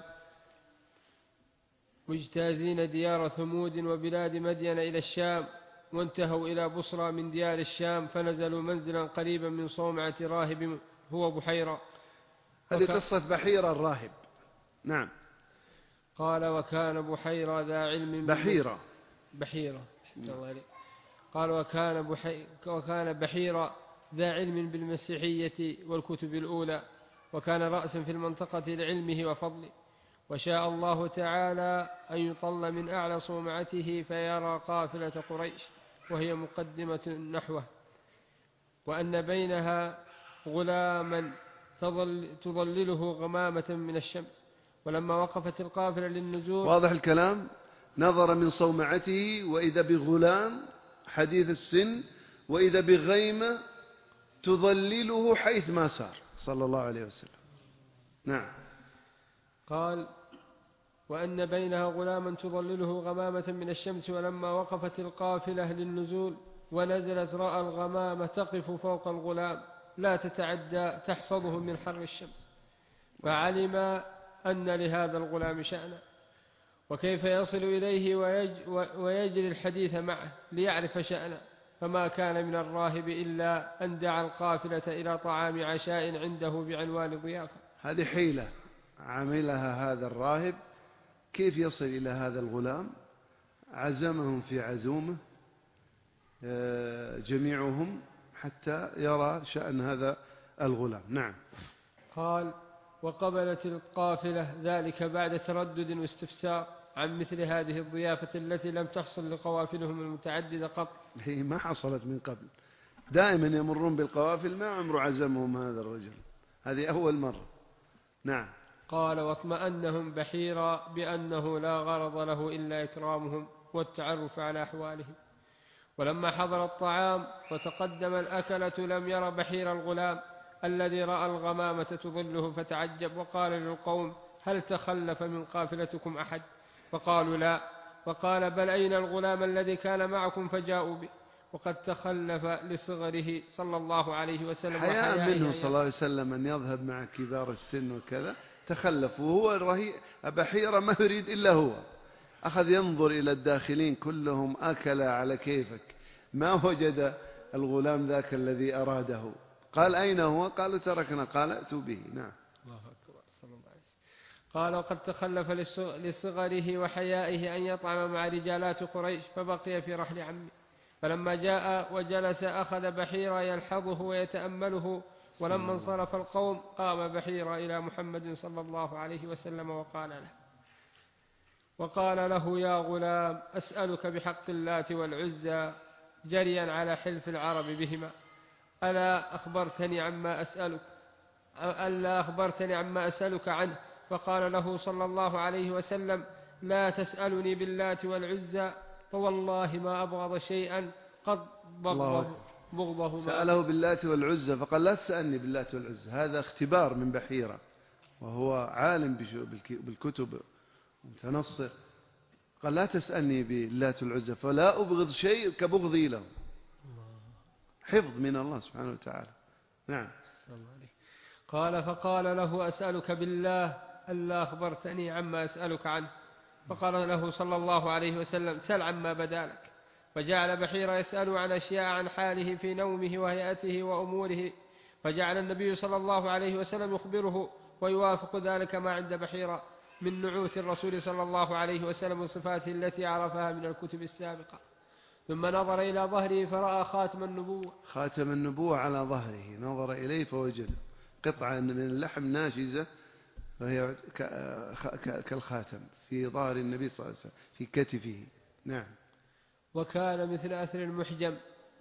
مجتازين ديار ثمود وبلاد مدين إلى الشام، وانتهوا إلى بصرى من ديار الشام، فنزلوا منزلا قريبا من صومعة راهب هو بحيرة. هذه قصة بحيرة الراهب. نعم. قال وكان بحيرة ذا علم بحيرة. قال وكان بحيرة ذا علم بالمسيحية والكتب الأولى، وكان رأسا في المنطقة لعلمه وفضله، وشاء الله تعالى أن يطل من أعلى صومعته فيرى قافلة قريش وهي مقدمة نحوه، وأن بينها غلاما تظلله غمامة من الشمس، ولما وقفت القافلة للنزول. واضح الكلام؟ نظر من صومعته وإذا بغلام حديث السن، وإذا بغيمة تظلله حيث ما سار صلى الله عليه وسلم. نعم. قال وأن بينها غلاما تظلله غمامة من الشمس، ولما وقفت القافلة للنزول ونزلت رأى الغمامة تقف فوق الغلام لا تتعدى تحصده من حر الشمس، فعلم أن لهذا الغلام شأنا، وكيف يصل إليه ويجري الحديث معه ليعرف شأنه، فما كان من الراهب إلا أن دعا القافلة إلى طعام عشاء عنده بعنوان ضيافة. هذه حيلة عملها هذا الراهب، كيف يصل إلى هذا الغلام؟ عزمهم في عزومه جميعهم حتى يرى شأن هذا الغلام. نعم. قال وقبلت القافلة ذلك بعد تردد واستفسار عن مثل هذه الضيافة التي لم تحصل لقوافلهم المتعددة قط. هي ما حصلت من قبل، دائما يمرون بالقوافل ما عمر عزمهم هذا الرجل، هذه أول مرة. نعم. قال واطمأنهم بحيرا بأنه لا غرض له إلا إكرامهم والتعرف على أحوالهم، ولما حضر الطعام وتقدم الأكلة لم ير بحير الغلام الذي رأى الغمامة تظله فتعجب، وقال للقوم هل تخلف من قافلتكم أحد؟ فقالوا لا، فقال بل أين الغلام الذي كان معكم؟ فجاءوا به، وقد تخلف لصغره صلى الله عليه وسلم حياء منه صلى الله عليه وسلم أن يذهب مع كبار السن وكذا، تخلف، وهو بحيرة ما يريد إلا هو، أخذ ينظر إلى الداخلين كلهم أكل على كيفك، ما وجد الغلام ذاك الذي أراده، قال أين هو؟ قالوا تركنا، قال أتوا به. نعم. الله أكبر صلى الله عليه وسلم. قال وقد تخلف لصغره وحيائه أن يطعم مع رجالات قريش، فبقي في رحل عمه، فلما جاء وجلس أخذ بحيرا يلحظه ويتأمله، ولما انصرف القوم قام بحيرا إلى محمد صلى الله عليه وسلم وقال له يا غلام أسألك بحق اللات والعزى جريا على حلف العرب بهما، ألا أخبرتني عما أسألك عنه؟ فقال له صلى الله عليه وسلم لا تسألني باللات والعزى، فوالله ما أبغض شيئا قد بغضهما. سأله باللات والعزى فقال لا تسألني باللات والعزى، هذا اختبار من بحيرة وهو عالم بالكتب متنصر. قال لا تسألني باللات والعزى فلا أبغض شيء كبغضي له. حفظ من الله سبحانه وتعالى. نعم. قال فقال له أسألك بالله ألا أخبرتني عما أسألك عنه. فقال له صلى الله عليه وسلم سل عما بدا لك. فجعل بحيرة يسأل عن أشياء عن حاله في نومه وهيئته وأموره، فجعل النبي صلى الله عليه وسلم يخبره ويوافق ذلك ما عند بحيرة من نعوت الرسول صلى الله عليه وسلم وصفاته التي عرفها من الكتب السابقة. ثم نظر إلى ظهره فرأى خاتم النبوة. خاتم النبوة على ظهره، نظر إليه فوجد قطعة من اللحم ناشزة فهي كالخاتم في ظهر النبي صلى الله عليه وسلم في كتفه. نعم. وكان مثل أثر المحجم.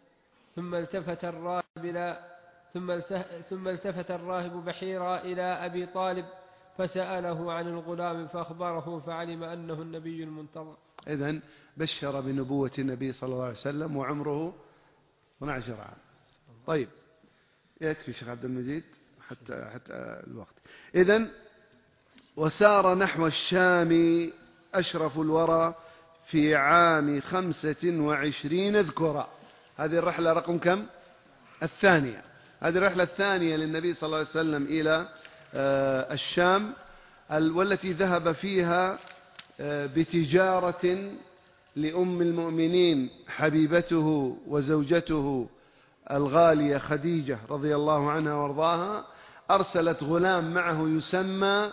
ثم التفت الراهب بحيرة إلى أبي طالب فسأله عن الغلام فأخبره فعلم أنه النبي المنتظر. إذن بشر بنبوة النبي صلى الله عليه وسلم وعمره 12 عام. طيب يكفي شيخ عبد المجيد حتى الوقت. إذن وسار نحو الشام أشرف الورى في عام 25 ذكرى. هذه الرحلة رقم كم؟ الثانية. هذه الرحلة الثانية للنبي صلى الله عليه وسلم إلى الشام، والتي ذهب فيها بتجارة لأم المؤمنين حبيبته وزوجته الغالية خديجة رضي الله عنها وارضاها. أرسلت غلام معه يسمى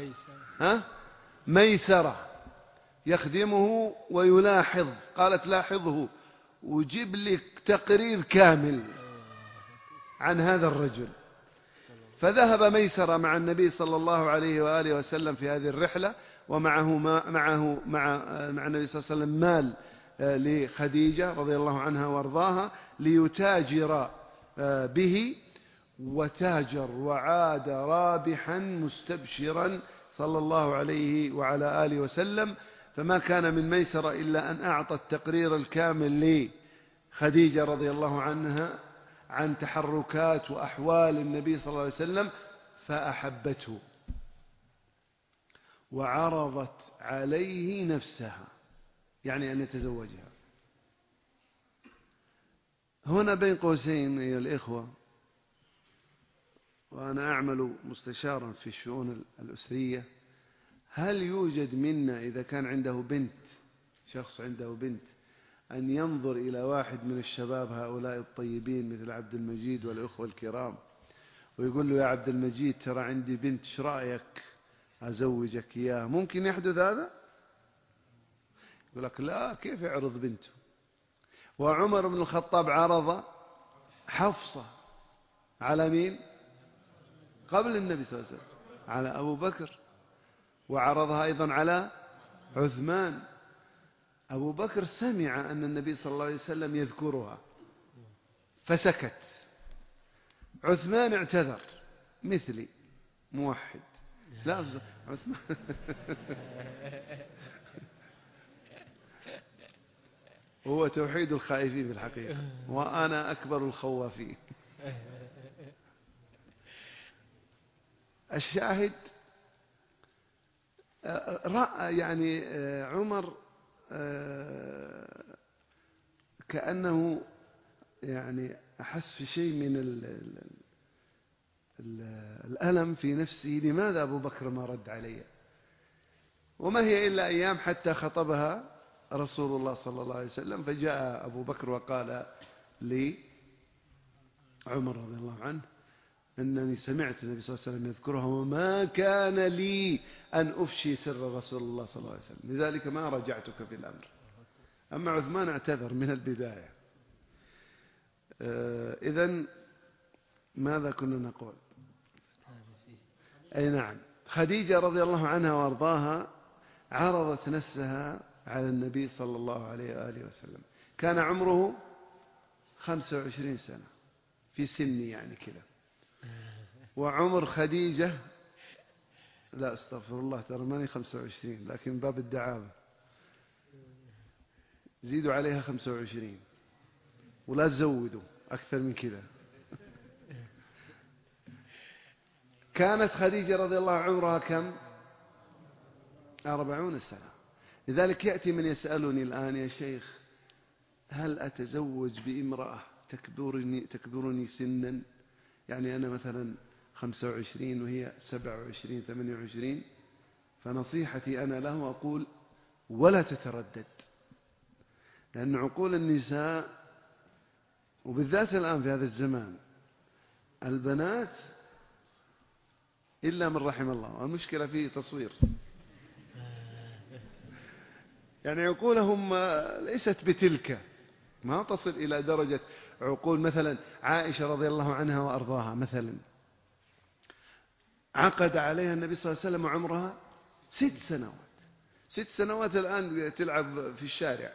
ميسرة يخدمه ويلاحظ. قالت لاحظه وجيب لك تقرير كامل عن هذا الرجل. فذهب ميسرة مع النبي صلى الله عليه وآله وسلم في هذه الرحلة، ومعه مع النبي صلى الله عليه وسلم مال لخديجة رضي الله عنها وارضاها ليتاجر به، وتاجر وعاد رابحا مستبشرا صلى الله عليه وعلى آله وسلم. فما كان من ميسرة إلا أن أعطى التقرير الكامل لخديجة رضي الله عنها عن تحركات وأحوال النبي صلى الله عليه وسلم، فأحبته وعرضت عليه نفسها، يعني أن يتزوجها. هنا بين قوسين أيها الإخوة، وأنا أعمل مستشارا في الشؤون الأسرية، هل يوجد منا إذا كان عنده بنت، شخص عنده بنت، أن ينظر إلى واحد من الشباب هؤلاء الطيبين مثل عبد المجيد والأخوة الكرام ويقول له يا عبد المجيد ترى عندي بنت، ايش رأيك أزوجك إياها؟ ممكن يحدث هذا؟ يقول لك لا، كيف يعرض بنته؟ وعمر بن الخطاب عرض حفصة على مين؟ قبل النبي صلى الله عليه وسلم على أبو بكر، وعرضها أيضا على عثمان. أبو بكر سمع أن النبي صلى الله عليه وسلم يذكرها فسكت. عثمان اعتذر مثلي موحد، لا عثمان هو توحيد الخائفين في الحقيقة، وأنا أكبر الخوافين. الشاهد رأى يعني عمر كأنه يعني أحس في شيء من الألم في نفسه، لماذا أبو بكر ما رد عليه؟ وما هي إلا أيام حتى خطبها رسول الله صلى الله عليه وسلم، فجاء أبو بكر وقال لي عمر رضي الله عنه أنني سمعت النبي صلى الله عليه وسلم يذكرها وما كان لي أن أفشي سر رسول الله صلى الله عليه وسلم، لذلك ما رجعتك في الأمر. أما عثمان اعتذر من البداية. إذن ماذا كنا نقول؟ أي نعم، خديجة رضي الله عنها وارضاها عرضت نفسها على النبي صلى الله عليه وآله وسلم. كان عمره 25 سنة في سني يعني كذا، وعمر خديجة لا استغفر الله ترى ماني 25، لكن باب الدعابة زيدوا عليها 25 ولا تزودوا أكثر من كذا. كانت خديجة رضي الله عمرها كم؟ 40 سنة. لذلك يأتي من يسألني الآن: يا شيخ، هل أتزوج بامرأة تكبرني سنا؟ يعني أنا مثلا 25 وهي 27 28. فنصيحتي أنا له أقول: ولا تتردد، لأن عقول النساء وبالذات الآن في هذا الزمان البنات إلا من رحم الله، المشكلة فيه تصوير، يعني عقولهم ليست بتلك، ما تصل إلى درجة عقول مثلا عائشة رضي الله عنها وأرضاها. مثلا عقد عليها النبي صلى الله عليه وسلم عمرها 6 سنوات. 6 سنوات الآن تلعب في الشارع.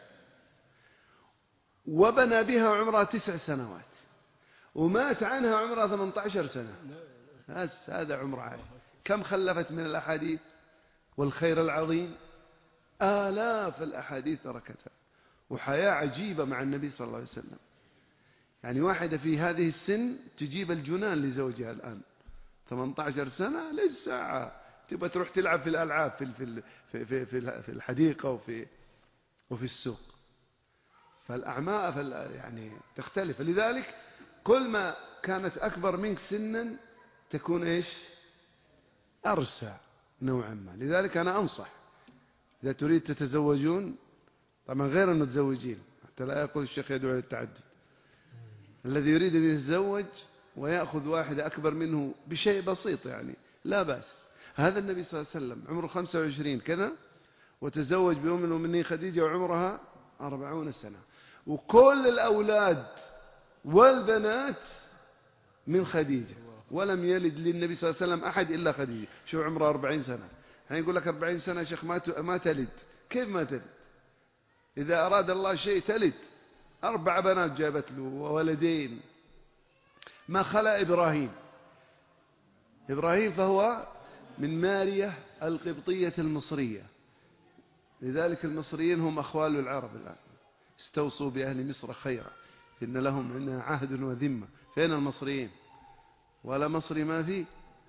وبنى بها عمرها 9 سنوات، ومات عنها عمرها 18 سنة. هذا عمر عائشة. كم خلفت من الأحاديث والخير العظيم؟ آلاف الأحاديث تركتها، وحياة عجيبة مع النبي صلى الله عليه وسلم. يعني واحدة في هذه السن تجيب الجنان لزوجها الآن. 18 سنة ليس ساعة، تبغى تروح تلعب في الألعاب في الحديقة وفي السوق. فالأعماء يعني تختلف. لذلك كل ما كانت أكبر منك سنا تكون إيش؟ أرسع نوعا ما. لذلك أنا أنصح إذا تريد تتزوجون، طبعا غير المتزوجين، حتى لا يقول الشيخ يدعو للتعدد، الذي يريد أن يتزوج ويأخذ واحدة أكبر منه بشيء بسيط يعني لا بأس. هذا النبي صلى الله عليه وسلم عمره 25 كذا، وتزوج بأم المؤمنين خديجة وعمرها 40 سنة، وكل الأولاد والبنات من خديجة، ولم يلد للنبي صلى الله عليه وسلم أحد إلا خديجة. شو عمره 40 سنة، يعني يقول لك 40 سنة يا شيخ ما تلد. كيف ما تلد؟ إذا أراد الله شيء تلد. 4 بنات جابت له وولدين، ما خلا إبراهيم فهو من مارية القبطية المصرية. لذلك المصريين هم أخوال العرب الآن. استوصوا بأهل مصر خيرا إن لهم عندنا عهد وذمة. فين المصريين؟ ولا مصري ما فيه.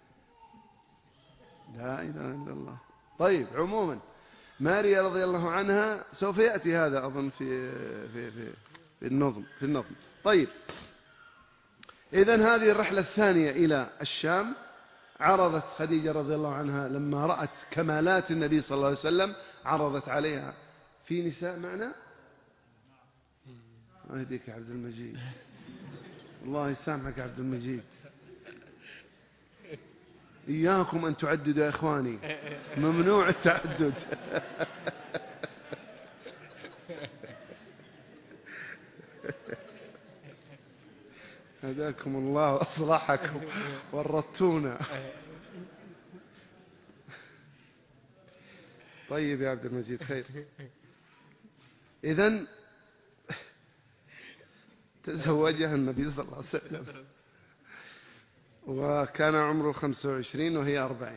لا إله إلا الله. طيب، عموما ماريا رضي الله عنها سوف يأتي هذا أظن في النظم. طيب، إذن هذه الرحلة الثانية إلى الشام عرضت خديجة رضي الله عنها لما رأت كمالات النبي صلى الله عليه وسلم، عرضت عليها في نساء معنا. أهديك يا عبد المجيد، الله يسامحك يا عبد المجيد. إياكم أن تعددوا يا إخواني، ممنوع التعدد. هداكم الله وأصلحكم ورطونا. طيب يا عبد المجيد، خير. إذن تزوجها النبي صلى الله عليه وسلم وكان عمره 25 وهي 40.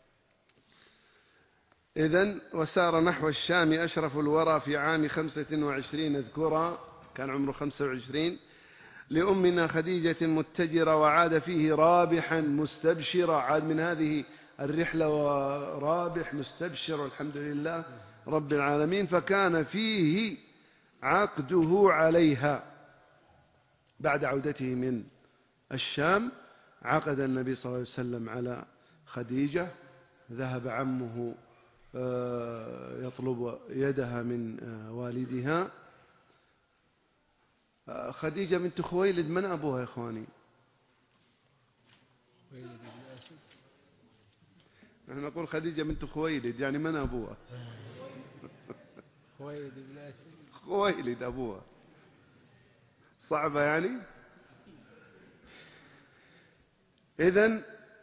إذن وسار نحو الشام أشرف الورى في عام 25 اذكرا، كان عمره 25، لأمنا خديجة متجرة، وعاد فيه رابحا مستبشرا. عاد من هذه الرحلة ورابح مستبشر الحمد لله رب العالمين. فكان فيه عقده عليها. بعد عودته من الشام عقد النبي صلى الله عليه وسلم على خديجة. ذهب عمه يطلب يدها من والدها. خديجة بنت خويلد من أبوها يا إخواني؟ نحن نقول خديجة بنت خويلد، يعني من أبوها؟ خويلد أبوها. صعبة يعني. إذن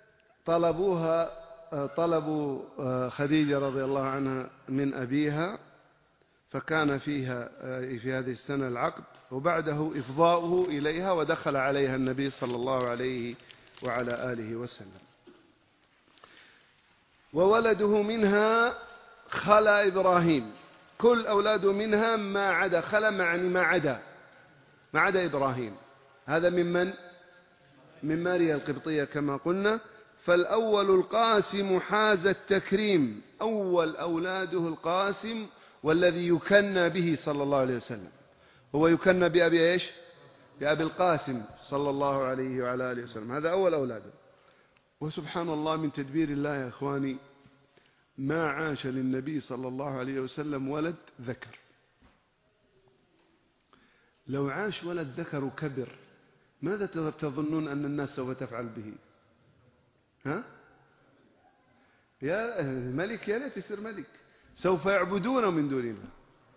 طلبوا خديجة رضي الله عنها من أبيها، فكان فيها في هذه السنة العقد، وبعده إفضاؤه إليها، ودخل عليها النبي صلى الله عليه وعلى آله وسلم. وولده منها خلا إبراهيم، كل أولاده منها ما عدا خلا، معني ما عدا إبراهيم. هذا من ماريا القبطية كما قلنا. فالأول القاسم حاز التكريم، أول أولاده القاسم، والذي يكنى به صلى الله عليه وسلم. هو يكنى بأبي إيش؟ بأبي القاسم صلى الله عليه وعلى آله وسلم. هذا أول أولاده. وسبحان الله من تدبير الله يا إخواني، ما عاش للنبي صلى الله عليه وسلم ولد ذكر. لو عاش ولد ذكر كبر، ماذا تظنون أن الناس سوف تفعل به؟ ها؟ يا ملك، يا ليت يصير ملك، سوف يعبدونه من دون الله.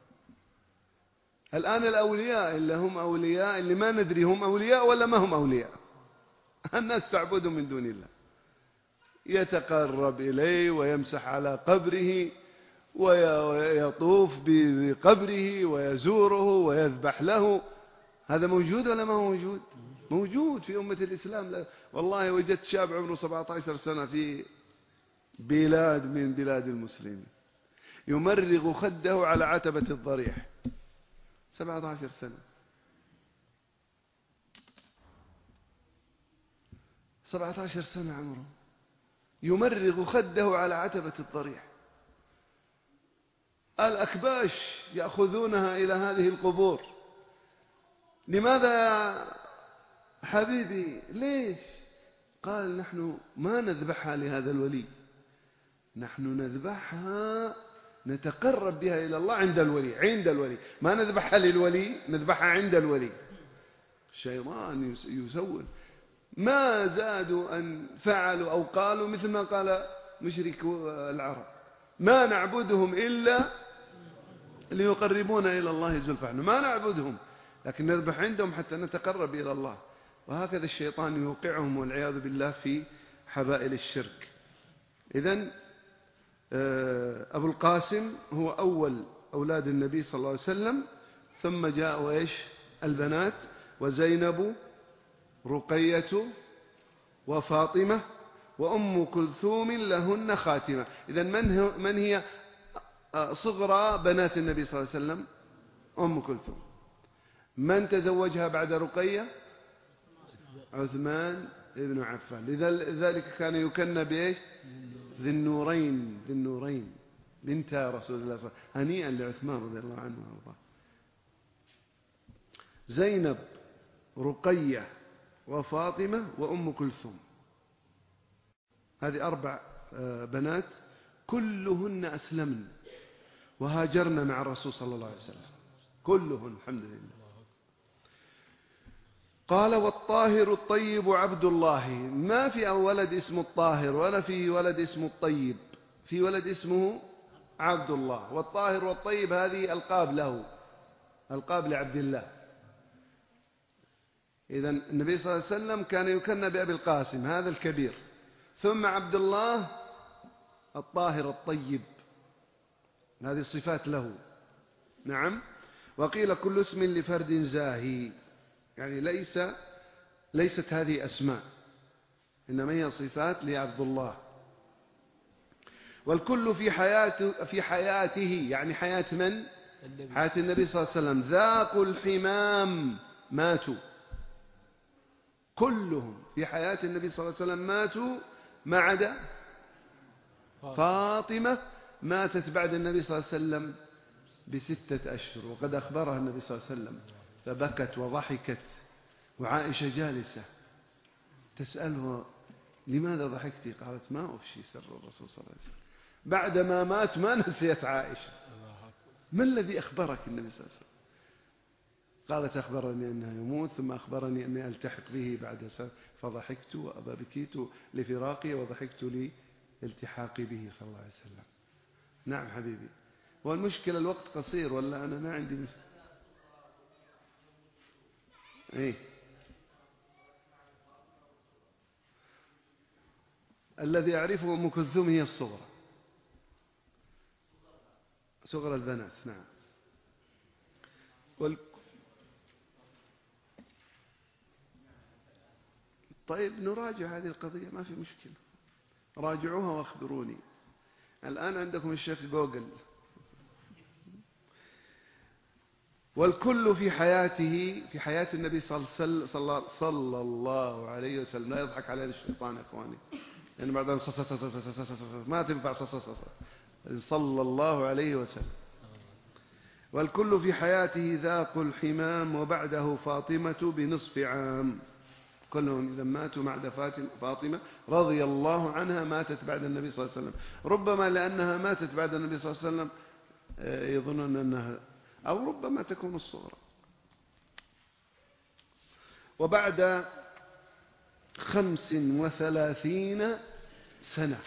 الآن الأولياء اللي هم أولياء اللي ما ندري هم أولياء ولا ما هم أولياء، الناس تعبدهم من دون الله، يتقرب إليه ويمسح على قبره ويطوف بقبره ويزوره ويذبح له. هذا موجود ولا ما هو موجود؟ موجود في أمة الإسلام. والله وجدت شاب عمره 17 سنة في بلاد من بلاد المسلمين يمرغ خده على عتبة الضريح. 17 سنة، 17 سنة عمره، يمرغ خده على عتبة الضريح. الأكباش يأخذونها إلى هذه القبور. لماذا يا حبيبي؟ ليش؟ قال نحن ما نذبحها لهذا الولي، نحن نذبحها نتقرب بها إلى الله عند الولي. عند الولي، ما نذبحها للولي، نذبحها عند الولي. الشيطان يسول. ما زادوا أن فعلوا أو قالوا مثل ما قال مشركو العرب: ما نعبدهم إلا ليقربونا إلى الله زلفى. ما نعبدهم لكن نذبح عندهم حتى نتقرب إلى الله. وهكذا الشيطان يوقعهم والعياذ بالله في حبائل الشرك. إذن أبو القاسم هو أول أولاد النبي صلى الله عليه وسلم. ثم جاءوا إيش؟ البنات: وزينب، رقية، وفاطمة، وأم كلثوم لهن خاتمة. إذن من هي صغرى بنات النبي صلى الله عليه وسلم؟ أم كلثوم. من تزوجها بعد رقية؟ عثمان بن عفان. لذلك كان يكنى بإيش؟ ذي النورين، ذي النورين، بنت رسول الله صلى الله عليه وسلم. هنيئا لعثمان رضي الله عنه وارضاه. زينب، رقية، وفاطمة، وأم كلثوم. هذه 4 بنات كلهن أسلمن وهاجرن مع الرسول صلى الله عليه وسلم، كلهن الحمد لله. قال: والطاهر الطيب عبد الله. ما في ولد اسمه الطاهر ولا في ولد اسمه الطيب، في ولد اسمه عبد الله. والطاهر والطيب هذه ألقاب له، ألقاب لعبد الله. إذن النبي صلى الله عليه وسلم كان يكنى بأبي القاسم، هذا الكبير، ثم عبد الله الطاهر الطيب، هذه الصفات له. نعم. وقيل كل اسم لفرد زاهي، يعني ليست هذه أسماء، إنما هي صفات لعبد الله. والكل في حياته، يعني حياة من؟ حياة النبي صلى الله عليه وسلم. ذاقوا الحمام ماتوا، كلهم في حياة النبي صلى الله عليه وسلم ماتوا ما عدا فاطمة، ماتت بعد النبي صلى الله عليه وسلم ب6 أشهر، وقد أخبرها النبي صلى الله عليه وسلم، فبكت وضحكت، وعائشة جالسة تسأله: لماذا ضحكتي؟ قالت: ما أفشي سر الرسول صلى الله عليه وسلم. بعدما مات ما نسيت عائشة. ما الذي أخبرك النبي صلى الله عليه وسلم؟ قالت: أخبرني أنه يموت، ثم أخبرني أني ألتحق به بعد سنة، فضحكت وبكيت لفراقي وضحكت لالتحاقي به صلى الله عليه وسلم. نعم حبيبي. والمشكلة الوقت قصير، ولا أنا ما عندي مشكلة؟ إيه؟ الذي أعرفه أم كلثوم هي الصغرى، صغرى البنات. نعم. طيب نراجع هذه القضية، ما في مشكلة، راجعوها واخبروني. الآن عندكم الشيخ جوجل. والكل في حياته، في حياة النبي صلى الله عليه وسلم. لا يضحك علينا الشيطان يا إخواني، لأن بعدين ما تنفع صلى الله عليه وسلم. والكل في حياته ذاق الحمام، وبعده فاطمة بنصف عام. كلهم إذا ماتوا بعد فاطمة رضي الله عنها ماتت بعد النبي صلى الله عليه وسلم. ربما لأنها ماتت بعد النبي صلى الله عليه وسلم يظنون أنها، أو ربما تكون الصغرى. وبعد 35 سنة،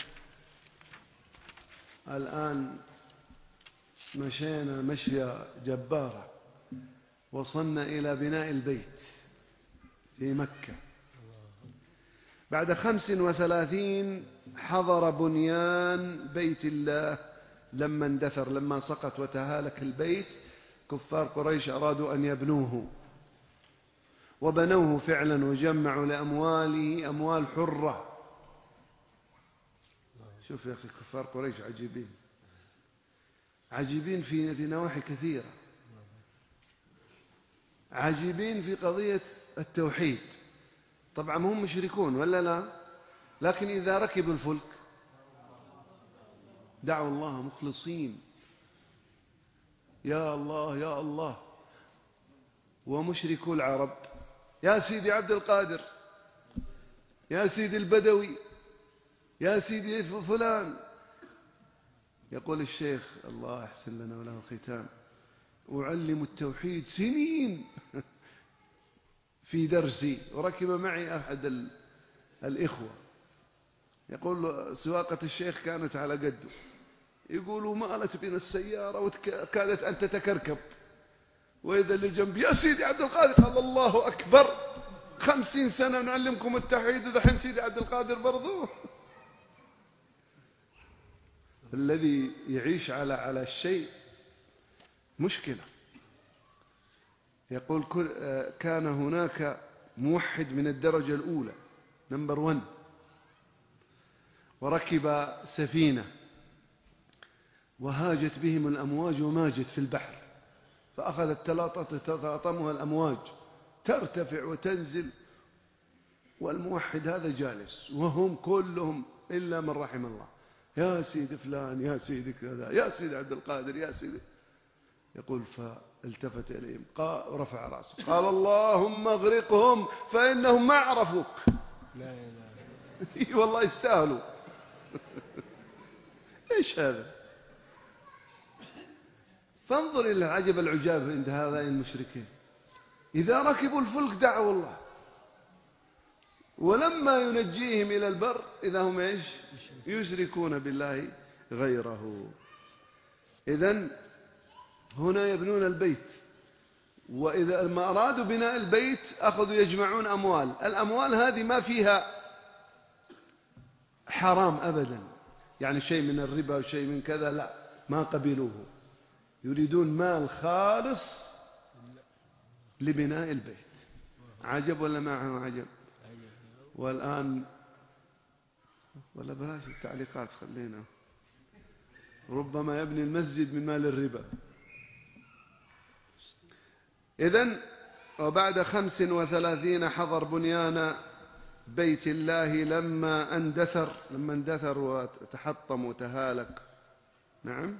الآن مشينا مشية جبارة، وصلنا إلى بناء البيت في مكة. بعد 35 حضر بنيان بيت الله لما اندثر، لما سقط وتهالك البيت. كفار قريش أرادوا أن يبنوه، وبنوه فعلا، وجمعوا لأمواله أموال حرة. شوف يا أخي كفار قريش عجيبين، عجيبين في نواحي كثيرة، عجيبين في قضية التوحيد. طبعا هم مشركون ولا لا؟ لكن إذا ركبوا الفلك دعوا الله مخلصين، يا الله يا الله. ومشركو العرب، يا سيدي عبد القادر، يا سيدي البدوي، يا سيدي فلان. يقول الشيخ الله يحسن لنا وله الختام: أعلم التوحيد سنين في درسي. وركب معي أحد الإخوة، يقول سواقة الشيخ كانت على قده، يقولوا مالت بنا السيارة وكادت أن تتكركب، وإذا اللي جنب يا سيدي عبد القادر، قال الله أكبر، 50 سنة نعلمكم التوحيد ودحين سيدي عبد القادر برضو. الذي يعيش على الشيء مشكلة. يقول كان هناك موحد من الدرجة الأولى نمبر 1، وركب سفينة وهاجت بهم الأمواج وماجت في البحر، فأخذت تلاطمها الأمواج، ترتفع وتنزل، والموحد هذا جالس، وهم كلهم إلا من رحم الله، يا سيدي فلان، يا سيدي كذا، يا سيدي عبد القادر، يا سيدي. يقول فالتفت إليهم ورفع رأسه قال اللهم اغرقهم فإنهم ما عرفوك. لا إله والله يستاهلوا. إيش هذا؟ فانظر إلى العجب العجاب عند هؤلاء المشركين، إذا ركبوا الفلك دعوا الله، ولما ينجيهم إلى البر إذا هم إيش؟ يشركون بالله غيره. إذن هنا يبنون البيت، وإذا ما أرادوا بناء البيت أخذوا يجمعون أموال. الأموال هذه ما فيها حرام أبدا، يعني شيء من الربا وشيء من كذا، لا، ما قبلوه، يريدون مال خالص لبناء البيت. عجب ولا ما عجب؟ والآن ولا بلاش التعليقات، خلينا، ربما يبني المسجد من مال الربا. إذن وبعد 35 حضر بنيان بيت الله لما اندثر وتحطم وتهالك. نعم.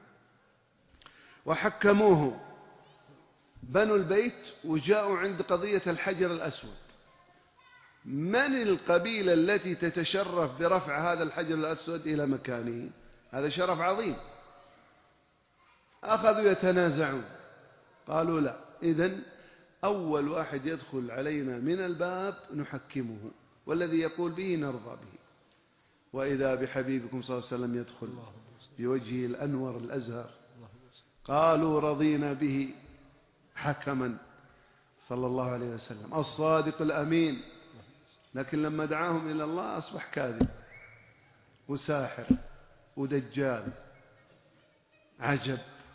وحكموه، بنوا البيت وجاءوا عند قضية الحجر الأسود. من القبيلة التي تتشرف برفع هذا الحجر الأسود إلى مكانه؟ هذا شرف عظيم. أخذوا يتنازعون، قالوا لا، إذن أول واحد يدخل علينا من الباب نحكمه، والذي يقول به نرضى به. وإذا بحبيبكم صلى الله عليه وسلم يدخل بوجهه الأنور الأزهر، قالوا رضينا به حكما صلى الله عليه وسلم الصادق الأمين. لكن لما دعاهم إلى الله أصبح كاذب وساحر ودجال. عجب.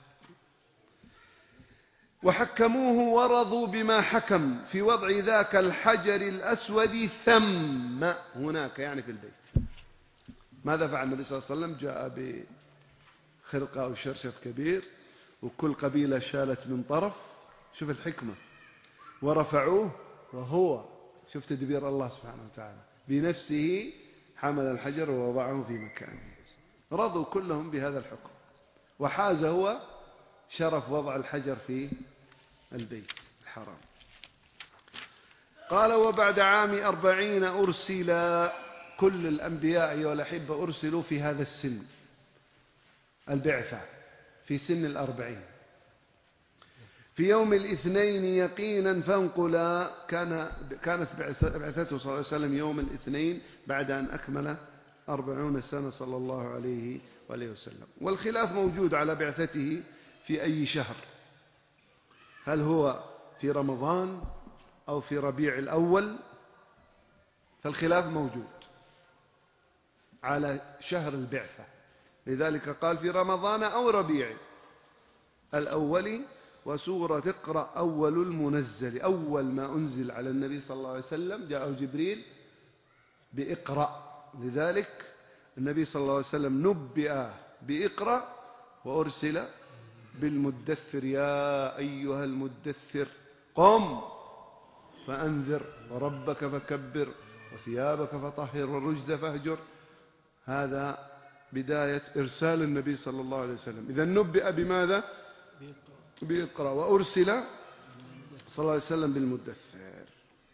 وحكموه ورضوا بما حكم في وضع ذاك الحجر الأسود ثم هناك، يعني في البيت. ماذا فعل النبي صلى الله عليه وسلم؟ جاء بخرقة أو شرشف كبير، وكل قبيلة شالت من طرف شوف الحكمة، ورفعوه وهو، شوف تدبير الله سبحانه وتعالى، بنفسه حمل الحجر ووضعه في مكانه. رضوا كلهم بهذا الحكم، وحاز هو شرف وضع الحجر في البيت الحرام. قال وبعد عام 40 أرسل. كل الأنبياء أيها الأحبة أرسلوا في هذا السن، البعثة في سن 40. في يوم الاثنين يقينا فانقلا. كانت بعثته صلى الله عليه وسلم يوم الاثنين بعد أن أكمل 40 سنة صلى الله عليه وآله وسلم. والخلاف موجود على بعثته في أي شهر، هل هو في رمضان أو في ربيع الأول، فالخلاف موجود على شهر البعثة، لذلك قال في رمضان أو ربيع الأول. وسورة اقرأ أول المنزل، أول ما أنزل على النبي صلى الله عليه وسلم جاءه جبريل بإقرأ، لذلك النبي صلى الله عليه وسلم نبئ بإقرأ وأرسل بالمدثر، يا أيها المدثر قم فأنذر وربك فكبر وثيابك فطهر والرجز فاهجر. هذا بداية إرسال النبي صلى الله عليه وسلم. إذا نبئ بماذا؟ بإقرأ، وأرسل صلى الله عليه وسلم بالمدثر.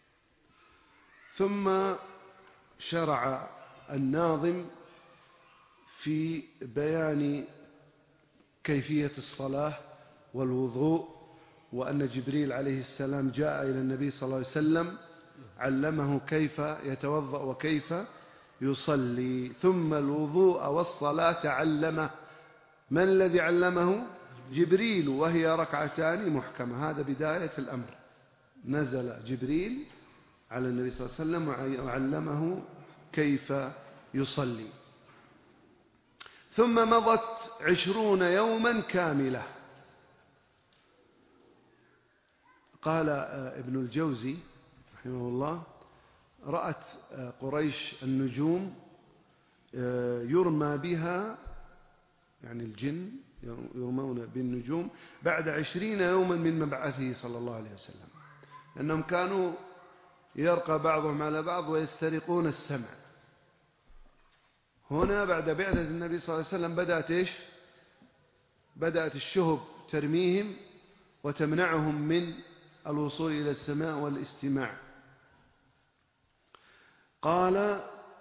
ثم شرع الناظم في بيان كيفية الصلاة والوضوء، وأن جبريل عليه السلام جاء إلى النبي صلى الله عليه وسلم علمه كيف يتوضأ وكيف يصلي. ثم الوضوء والصلاة علمه. من الذي علمه؟ جبريل، وهي ركعتان محكمة. هذا بداية الأمر، نزل جبريل على النبي صلى الله عليه وسلم وعلمه كيف يصلي. ثم مضت 20 يوما كاملة. قال ابن الجوزي رحمه الله: رأت قريش النجوم يرمى بها، يعني الجن يرمون بالنجوم بعد 20 يوما من مبعثه صلى الله عليه وسلم، لأنهم كانوا يرقى بعضهم على بعض ويسترقون السمع. هنا بعد بعثة النبي صلى الله عليه وسلم بدأت إيش؟ بدأت الشهب ترميهم وتمنعهم من الوصول إلى السماء والاستماع. قال: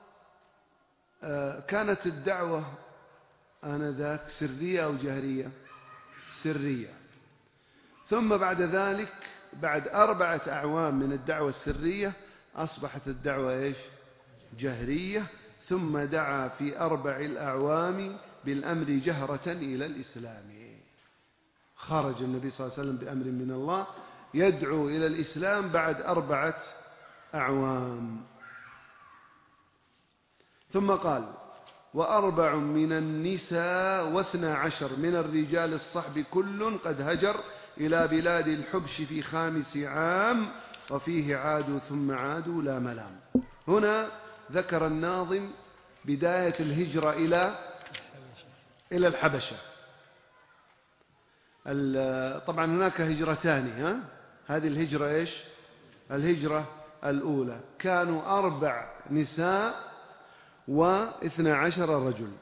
كانت الدعوة آنذاك سرية أو جهرية؟ سرية. ثم بعد ذلك بعد 4 أعوام من الدعوة السرية أصبحت الدعوة إيش؟ جهرية. ثم دعا في 4 الأعوام بالأمر جهرة إلى الإسلام. خرج النبي صلى الله عليه وسلم بأمر من الله يدعو إلى الإسلام بعد 4 أعوام. ثم قال: 4 من النساء 12 من الرجال الصحب كل قد هجر إلى بلاد الحبش في 5 عام وفيه عادوا ثم عادوا لا ملام. هنا ذكر الناظم بداية الهجرة إلى الحبشة. طبعا هناك هجرتان، هذه الهجرة إيش؟ الهجرة الأولى كانوا 4 نساء و12 رجل.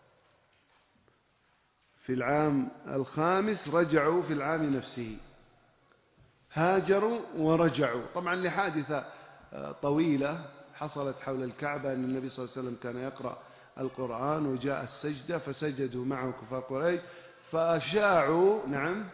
في العام 5 رجعوا في العام نفسه، هاجروا ورجعوا، طبعا لحادثة طويلة حصلت حول الكعبة، أن النبي صلى الله عليه وسلم كان يقرأ القرآن وجاء السجدة فسجدوا معه كفار قريش فأشاعوا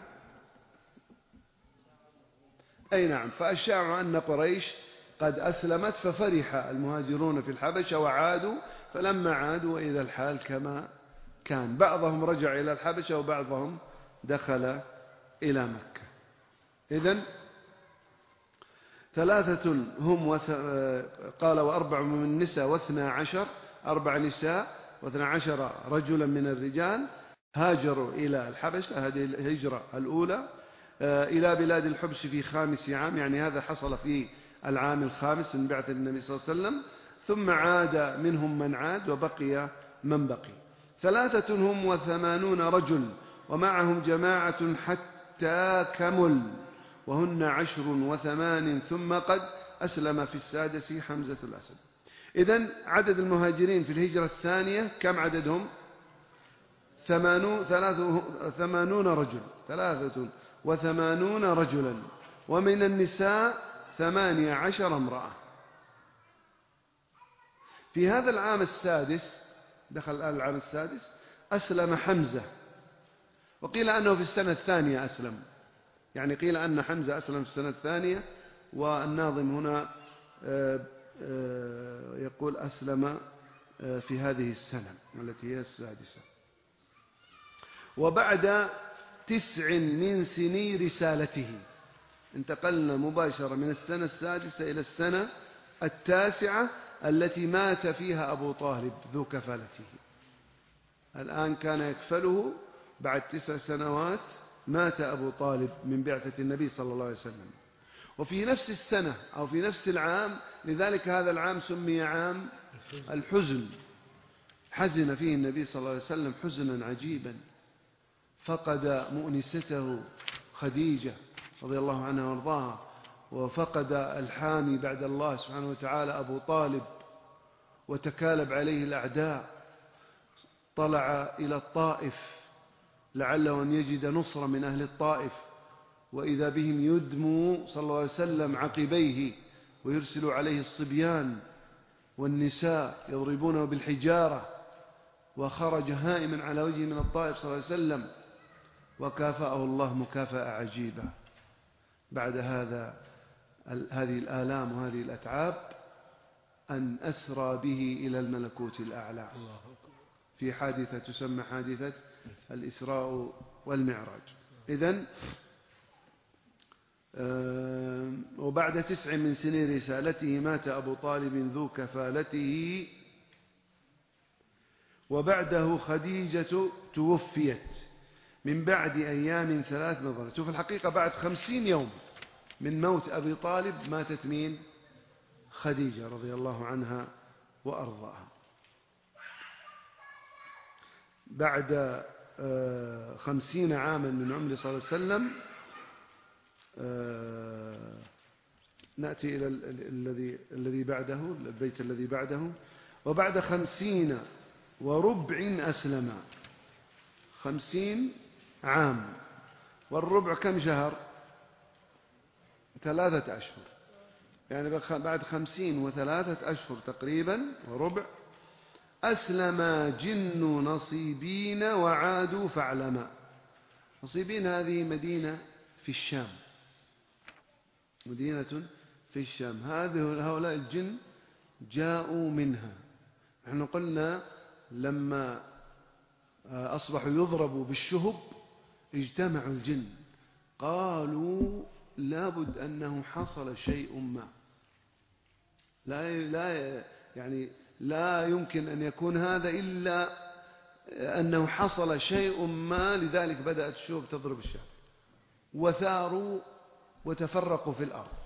فأشاعوا أن قريش قد أسلمت، ففرح المهاجرون في الحبشة وعادوا. فلما عادوا وإذا الحال كما كان، بعضهم رجع إلى الحبشة وبعضهم دخل إلى مكة. إذن 3 هم قال: 4 من النساء و12، 4 نساء و12 رجلا من الرجال هاجروا إلى الحبشة، هذه الهجرة الأولى، إلى بلاد الحبش في 5 عام، يعني هذا حصل في العام 5 من بعثة النبي صلى الله عليه وسلم. ثم عاد منهم من عاد وبقي من بقي. 83 رجل ومعهم جماعة حتى كمل، وهن 10 و8 ثم قد أسلم في السادس حمزة الأسد. إذن عدد المهاجرين في الهجرة الثانية كم عددهم؟ 83 رجل، 83 رجلا، ومن النساء 18 امرأة. في هذا العام السادس، دخل الآن العام السادس، أسلم حمزة، وقيل أنه في السنة الثانية أسلم، يعني قيل أن حمزة أسلم في السنة الثانية، والناظم هنا يقول أسلم في هذه السنة التي هي السادسة. وبعد 9 من سني رسالته، انتقلنا مباشرة من السنة السادسة إلى السنة التاسعة التي مات فيها أبو طالب ذو كفالته. الآن كان يكفله بعد 9 سنوات مات أبو طالب من بعثة النبي صلى الله عليه وسلم. وفي نفس السنة أو في نفس العام، لذلك هذا العام سمي عام الحزن، حزن فيه النبي صلى الله عليه وسلم حزنا عجيبا، فقد مؤنسته خديجة رضي الله عنها وارضاها، وفقد الحامي بعد الله سبحانه وتعالى أبو طالب، وتكالب عليه الأعداء. طلع إلى الطائف لعله أن يجد نصرة من أهل الطائف، وإذا بهم يدموا صلى الله عليه وسلم عقبيه ويرسل عليه الصبيان والنساء يضربونه بالحجارة، وخرج هائما على وجهه من الطائف صلى الله عليه وسلم، وكافأه الله مكافأة عجيبة. بعد هذه الآلام وهذه الأتعاب أن أسرى به إلى الملكوت الأعلى في حادثة تسمى حادثة الإسراء والمعراج. إذن وبعد 9 من سنين رسالته مات أبو طالب ذو كفالته، وبعده خديجة توفيت من بعد أيام 3 نظرت. شوف الحقيقة بعد 50 يوم من موت أبي طالب ماتت مين؟ خديجة رضي الله عنها وأرضاها. بعد 50 عاما من عمره صلى الله عليه وسلم نأتي إلى الذي بعده، البيت الذي بعده. وبعد 50 وربع أسلم. 50 عام، والربع كم شهر؟ 3 أشهر، يعني بعد 50 و3 أشهر تقريبا وربع أسلم جن نصيبين وعادوا فاعلما. نصيبين هذه مدينة في الشام، مدينة في الشام. هؤلاء الجن جاءوا منها. نحن قلنا لما أصبحوا يضربوا بالشهب اجتمعوا الجن، قالوا لابد أنه حصل شيء ما، لا يمكن أن يكون هذا إلا أنه حصل شيء ما، لذلك بدأت الشهب تضرب الشام، وثاروا وتفرقوا في الأرض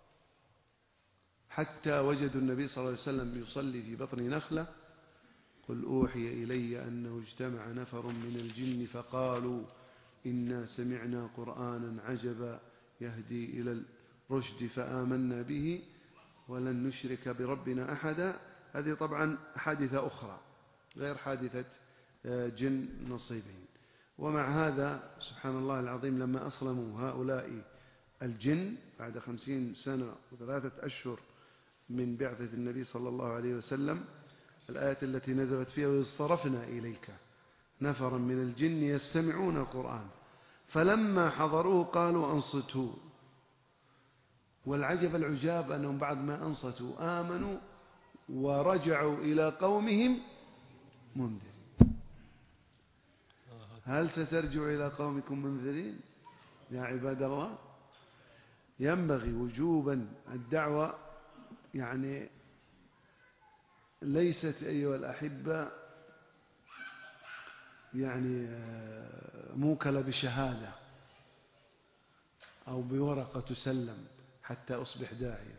حتى وجدوا النبي صلى الله عليه وسلم يصلي في بطن نخلة. قل أوحي إلي أنه اجتمع نفر من الجن فقالوا إنا سمعنا قرآنا عجبا يهدي إلى الرشد فآمنا به ولن نشرك بربنا أحدا. هذه طبعا حادثة أخرى غير حادثة جن نصيبين. ومع هذا سبحان الله العظيم لما أسلموا هؤلاء الجن بعد 50 سنة و3 أشهر من بعثة النبي صلى الله عليه وسلم، الآية التي نزلت فيها وإذ صرفنا إليك نفرا من الجن يستمعون القرآن فلما حضروه قالوا أنصتوا. والعجب العجاب أنهم بعد ما أنصتوا آمنوا ورجعوا إلى قومهم منذرين. هل سترجعوا إلى قومكم منذرين يا عباد الله؟ ينبغي وجوبا الدعوة، يعني ليست أيها الأحبة يعني موكلة بشهادة أو بورقة تسلم حتى أصبح داعية.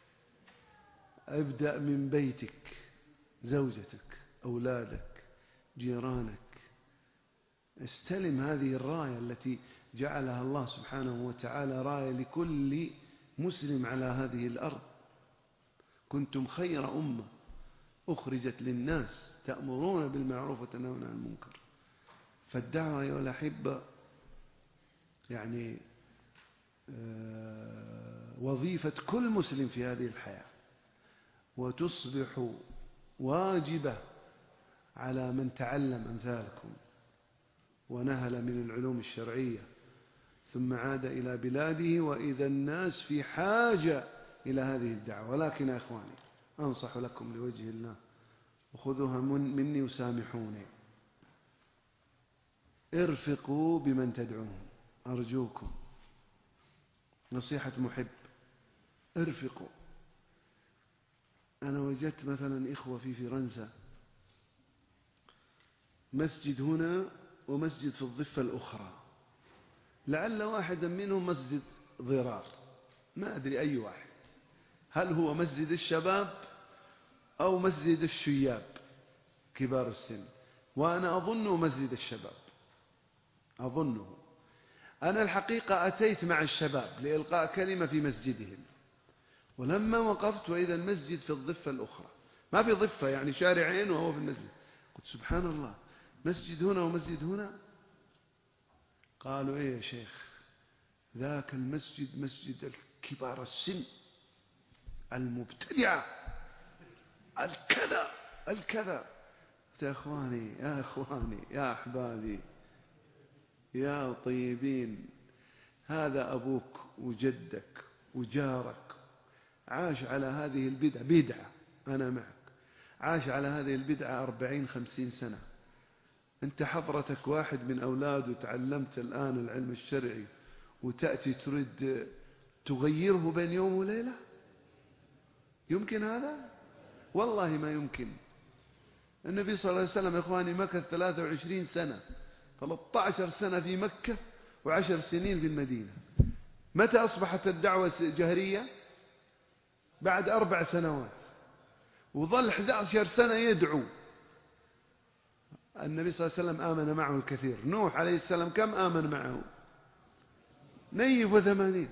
ابدأ من بيتك، زوجتك، أولادك، جيرانك. استلم هذه الراية التي جعلها الله سبحانه وتعالى راية لكل مسلم على هذه الأرض. كنتم خير أمة أخرجت للناس تأمرون بالمعروف وتنهون عن المنكر. فالدعوة أيها الأحبة يعني وظيفة كل مسلم في هذه الحياة، وتصبح واجبة على من تعلم أمثالكم ونهل من العلوم الشرعية ثم عاد إلى بلاده، وإذا الناس في حاجة إلى هذه الدعوة. ولكن يا إخواني أنصح لكم لوجه الله وخذوها مني وسامحوني، ارفقوا بمن تدعون أرجوكم، نصيحة محب، ارفقوا. أنا وجدت مثلا إخوة في فرنسا مسجد هنا ومسجد في الضفة الأخرى، لعل واحدا منهم مسجد ضرار، ما أدري أي واحد، هل هو مسجد الشباب أو مسجد الشياب كبار السن، وأنا أظنه مسجد الشباب، أظنه. أنا الحقيقة أتيت مع الشباب لإلقاء كلمة في مسجدهم، ولما وقفت وإذا المسجد في الضفة الأخرى، ما في ضفة يعني شارعين وهو في المسجد، قلت سبحان الله، مسجد هنا ومسجد هنا. قالوا إيه يا شيخ، ذاك المسجد مسجد الكبار السن المبتدعة الكذا. يا إخواني يا إخواني يا أحبابي يا طيبين، هذا أبوك وجدك وجارك عاش على هذه بدعة، أنا معك، عاش على هذه البدعة 40-50 سنة. أنت حضرتك واحد من أولاده تعلمت الآن العلم الشرعي وتأتي تريد تغيره بين يوم وليلة؟ يمكن هذا؟ والله ما يمكن. النبي صلى الله عليه وسلم يا إخواني مكث 23 سنة، 13 سنة في مكة و10 سنين في المدينة. متى أصبحت الدعوة جهرية؟ بعد 4 سنوات، وظل 11 سنة يدعو. النبي صلى الله عليه وسلم آمن معه الكثير. نوح عليه السلام كم آمن معه؟ 180.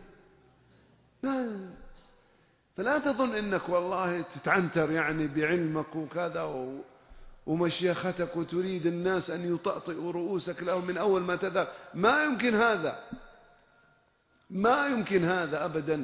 فلا تظن أنك والله تتعنتر يعني بعلمك وكذا ومشيختك وتريد الناس أن يطأطئوا رؤوسك لهم من أول ما تذهب. ما يمكن هذا، ما يمكن هذا أبدا.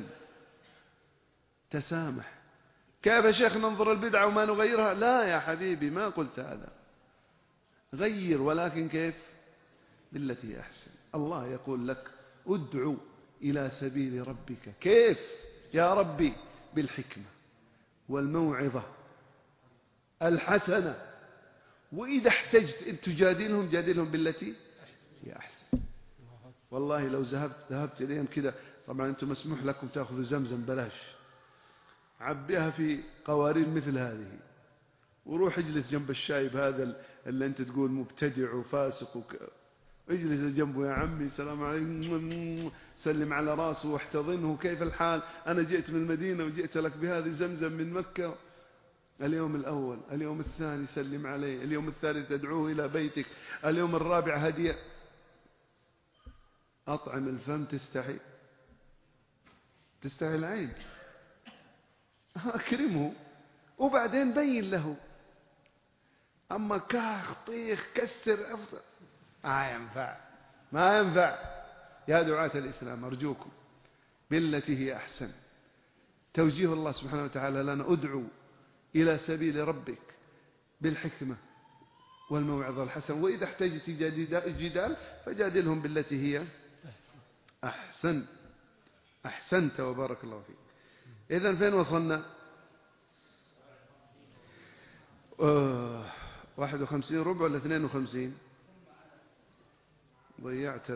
تسامح. كيف يا شيخ ننظر البدعة وما نغيرها؟ لا يا حبيبي، ما قلت هذا. غير، ولكن كيف؟ بالتي أحسن. الله يقول لك ادعو إلى سبيل ربك. كيف يا ربي؟ بالحكمة والموعظة الحسنة، وإذا احتجت أن تجادلهم جادلهم بالتي هي أحسن. والله لو ذهبت إليهم كده، طبعا أنتم مسموح لكم تأخذوا زمزم بلاش، عبيها في قوارير مثل هذه وروح اجلس جنب الشايب هذا اللي أنت تقول مبتدع وفاسق اجلس جنبه، يا عمي السلام عليكم، سلم على راسه واحتضنه، كيف الحال؟ أنا جئت من المدينة وجئت لك بهذه زمزم من مكة. اليوم الأول، اليوم الثاني سلم عليه، اليوم الثالث تدعوه إلى بيتك، اليوم الرابع هدية. أطعم الفم تستحي العين، أكرمه وبعدين بين له. أما كاخ طيخ كسر أفضل، ما ينفع. يا دعاة الإسلام أرجوكم بالتي هي أحسن. توجيه الله سبحانه وتعالى لنا ادعو إلى سبيل ربك بالحكمة والموعظة الحسنة، وإذا احتجت جدال فجادلهم بالتي هي أحسن. أحسنت وبارك الله فيك. إذن فين وصلنا؟ 51 ربع ولا 52؟ ضيعت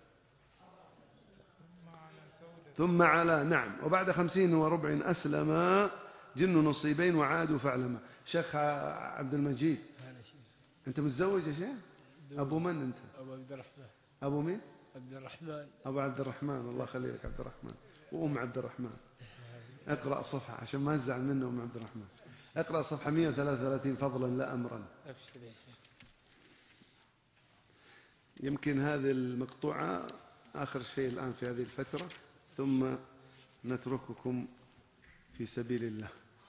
ثم على، نعم، وبعد 50 وربع أسلم جن نصيبين وعادوا فاعلما. شيخ عبد المجيد، أنت متزوج يا شيخ؟ أبو من أنت؟ أبو عبد الرحمن. أبو مين؟ عبد الرحمن. أبو عبد الرحمن، الله يخليك عبد الرحمن. وأم عبد الرحمن. اقرأ صفحة عشان ما أزعل منه أم عبد الرحمن. اقرأ صفحة 133 فضلا لا أمرا. أبشر يا شيخ. يمكن هذه المقطوعة آخر شيء الآن في هذه الفترة، ثم نترككم في سبيل الله.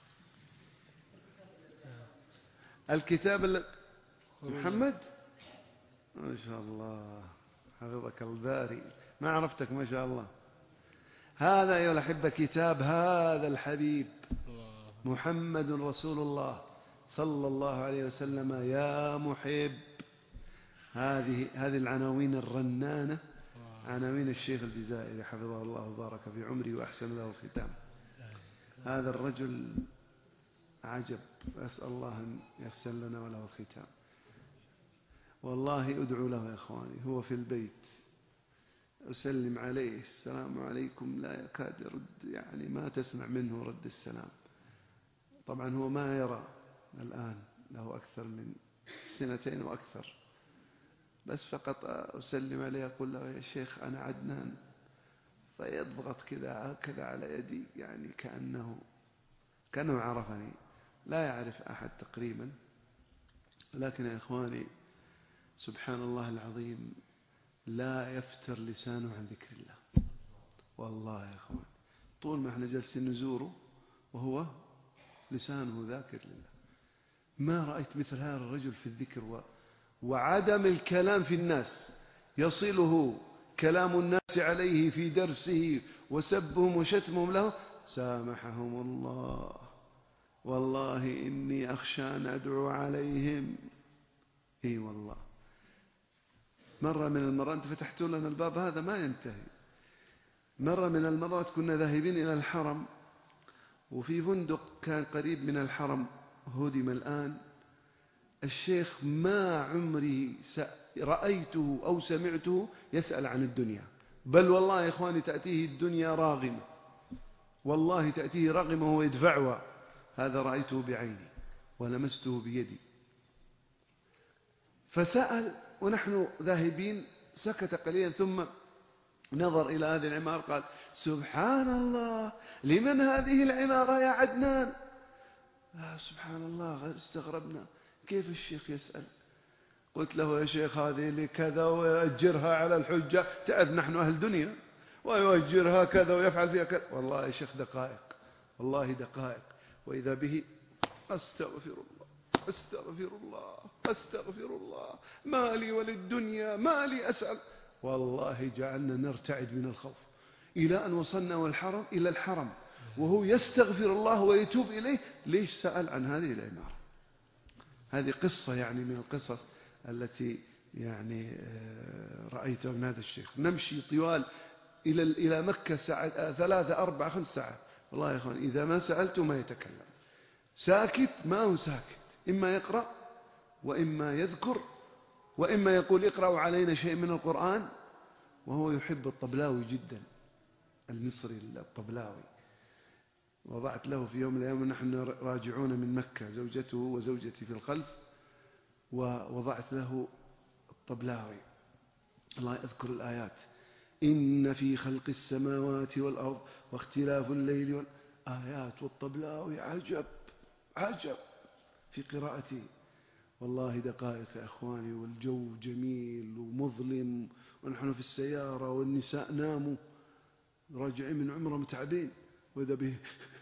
الكتاب محمد ما شاء الله، حفظك الباري، ما عرفتك ما شاء الله. هذا أيها الأحبة كتاب هذا الحبيب محمد رسول الله صلى الله عليه وسلم يا محب. هذه العناوين الرنانة، عناوين الشيخ الجزائري حفظه الله وبارك في عمره وأحسن له الختام. هذا الرجل عجب، أسأل الله أن يحسن لنا وله الختام. والله أدعو له يا إخواني، هو في البيت أسلم عليه السلام عليكم لا يكاد يرد، يعني ما تسمع منه رد السلام. طبعا هو ما يرى الآن، له أكثر من 2 وأكثر، بس فقط أسلم عليه أقول له يا شيخ أنا عدنان، فيضغط كذا هكذا على يدي، يعني كأنه عرفني، لا يعرف أحد تقريبا. لكن يا إخواني سبحان الله العظيم لا يفتر لسانه عن ذكر الله. والله يا إخوان طول ما احنا جالسين نزوره وهو لسانه ذاكر لله. ما رأيت مثل هذا الرجل في الذكر وعدم الكلام في الناس، يصله كلام الناس عليه في درسه وسبهم وشتمهم له، سامحهم الله، والله إني أخشى أن أدعو عليهم. إي والله مرة من المرات أنت فتحتوا لنا الباب هذا ما ينتهي. مرة من المرات كنا ذاهبين إلى الحرم، وفي فندق كان قريب من الحرم هدم الآن. الشيخ ما عمري رأيته أو سمعته يسأل عن الدنيا، بل والله يا إخواني تأتيه الدنيا راغمة، والله تأتيه راغمة ويدفعها. هذا رأيته بعيني ولمسته بيدي. فسأل ونحن ذاهبين، سكت قليلا ثم نظر إلى هذه العمارة قال سبحان الله لمن هذه العمارة يا عدنان؟ سبحان الله استغربنا، كيف الشيخ يسأل؟ قلت له يا شيخ هذه لكذا ويأجرها على الحجة، تعرف نحن أهل دنيا، ويؤجرها كذا ويفعل فيها كذا. والله يا شيخ دقائق، والله دقائق، وإذا به أستغفر الله أستغفر الله أستغفر الله، ما لي وللدنيا ما لي أسأل. والله جعلنا نرتعد من الخوف، إلى أن وصلنا إلى الحرم وهو يستغفر الله ويتوب إليه. ليش سأل عن هذه العمارة؟ هذه قصة يعني من القصص التي يعني رأيتها من هذا الشيخ. نمشي طوال إلى مكة 3 4 5 ساعات. والله يا أخوان إذا ما سألته ما يتكلم، ساكت ما هو ساكت، إما يقرأ وإما يذكر وإما يقول اقرأوا علينا شيء من القرآن. وهو يحب الطبلاوي جدا، المصري الطبلاوي. وضعت له في يوم من الأيام ونحن راجعون من مكة زوجته وزوجتي في الخلف، ووضعت له الطبلاوي الله يذكر الآيات إن في خلق السماوات والأرض واختلاف الليل والآيات، والطبلاوي عجب عجب في قراءته. والله دقائق يا إخواني، والجو جميل ومظلم ونحن في السيارة والنساء ناموا راجعين من عمره متعبين، وإذا به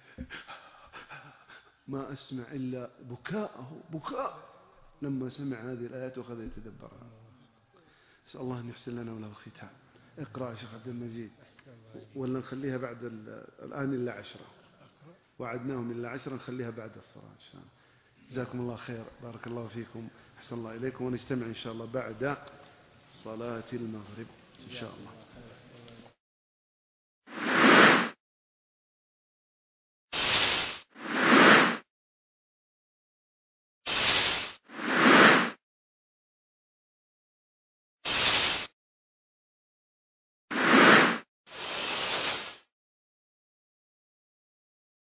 ما أسمع إلا بكاءه بكاء لما سمع هذه الآيات وأخذ يتدبرها. أسأل الله أن يحسن لنا وله الختام. اقرأ يا شيخ عبد المجيد، ولا نخليها بعد الآن إلا 10، وعدناهم إلا 10 نخليها بعد الصلاة إن شاء الله. جزاكم الله خير، بارك الله فيكم، أحسن الله إليكم، ونجتمع إن شاء الله بعد صلاة المغرب إن شاء الله.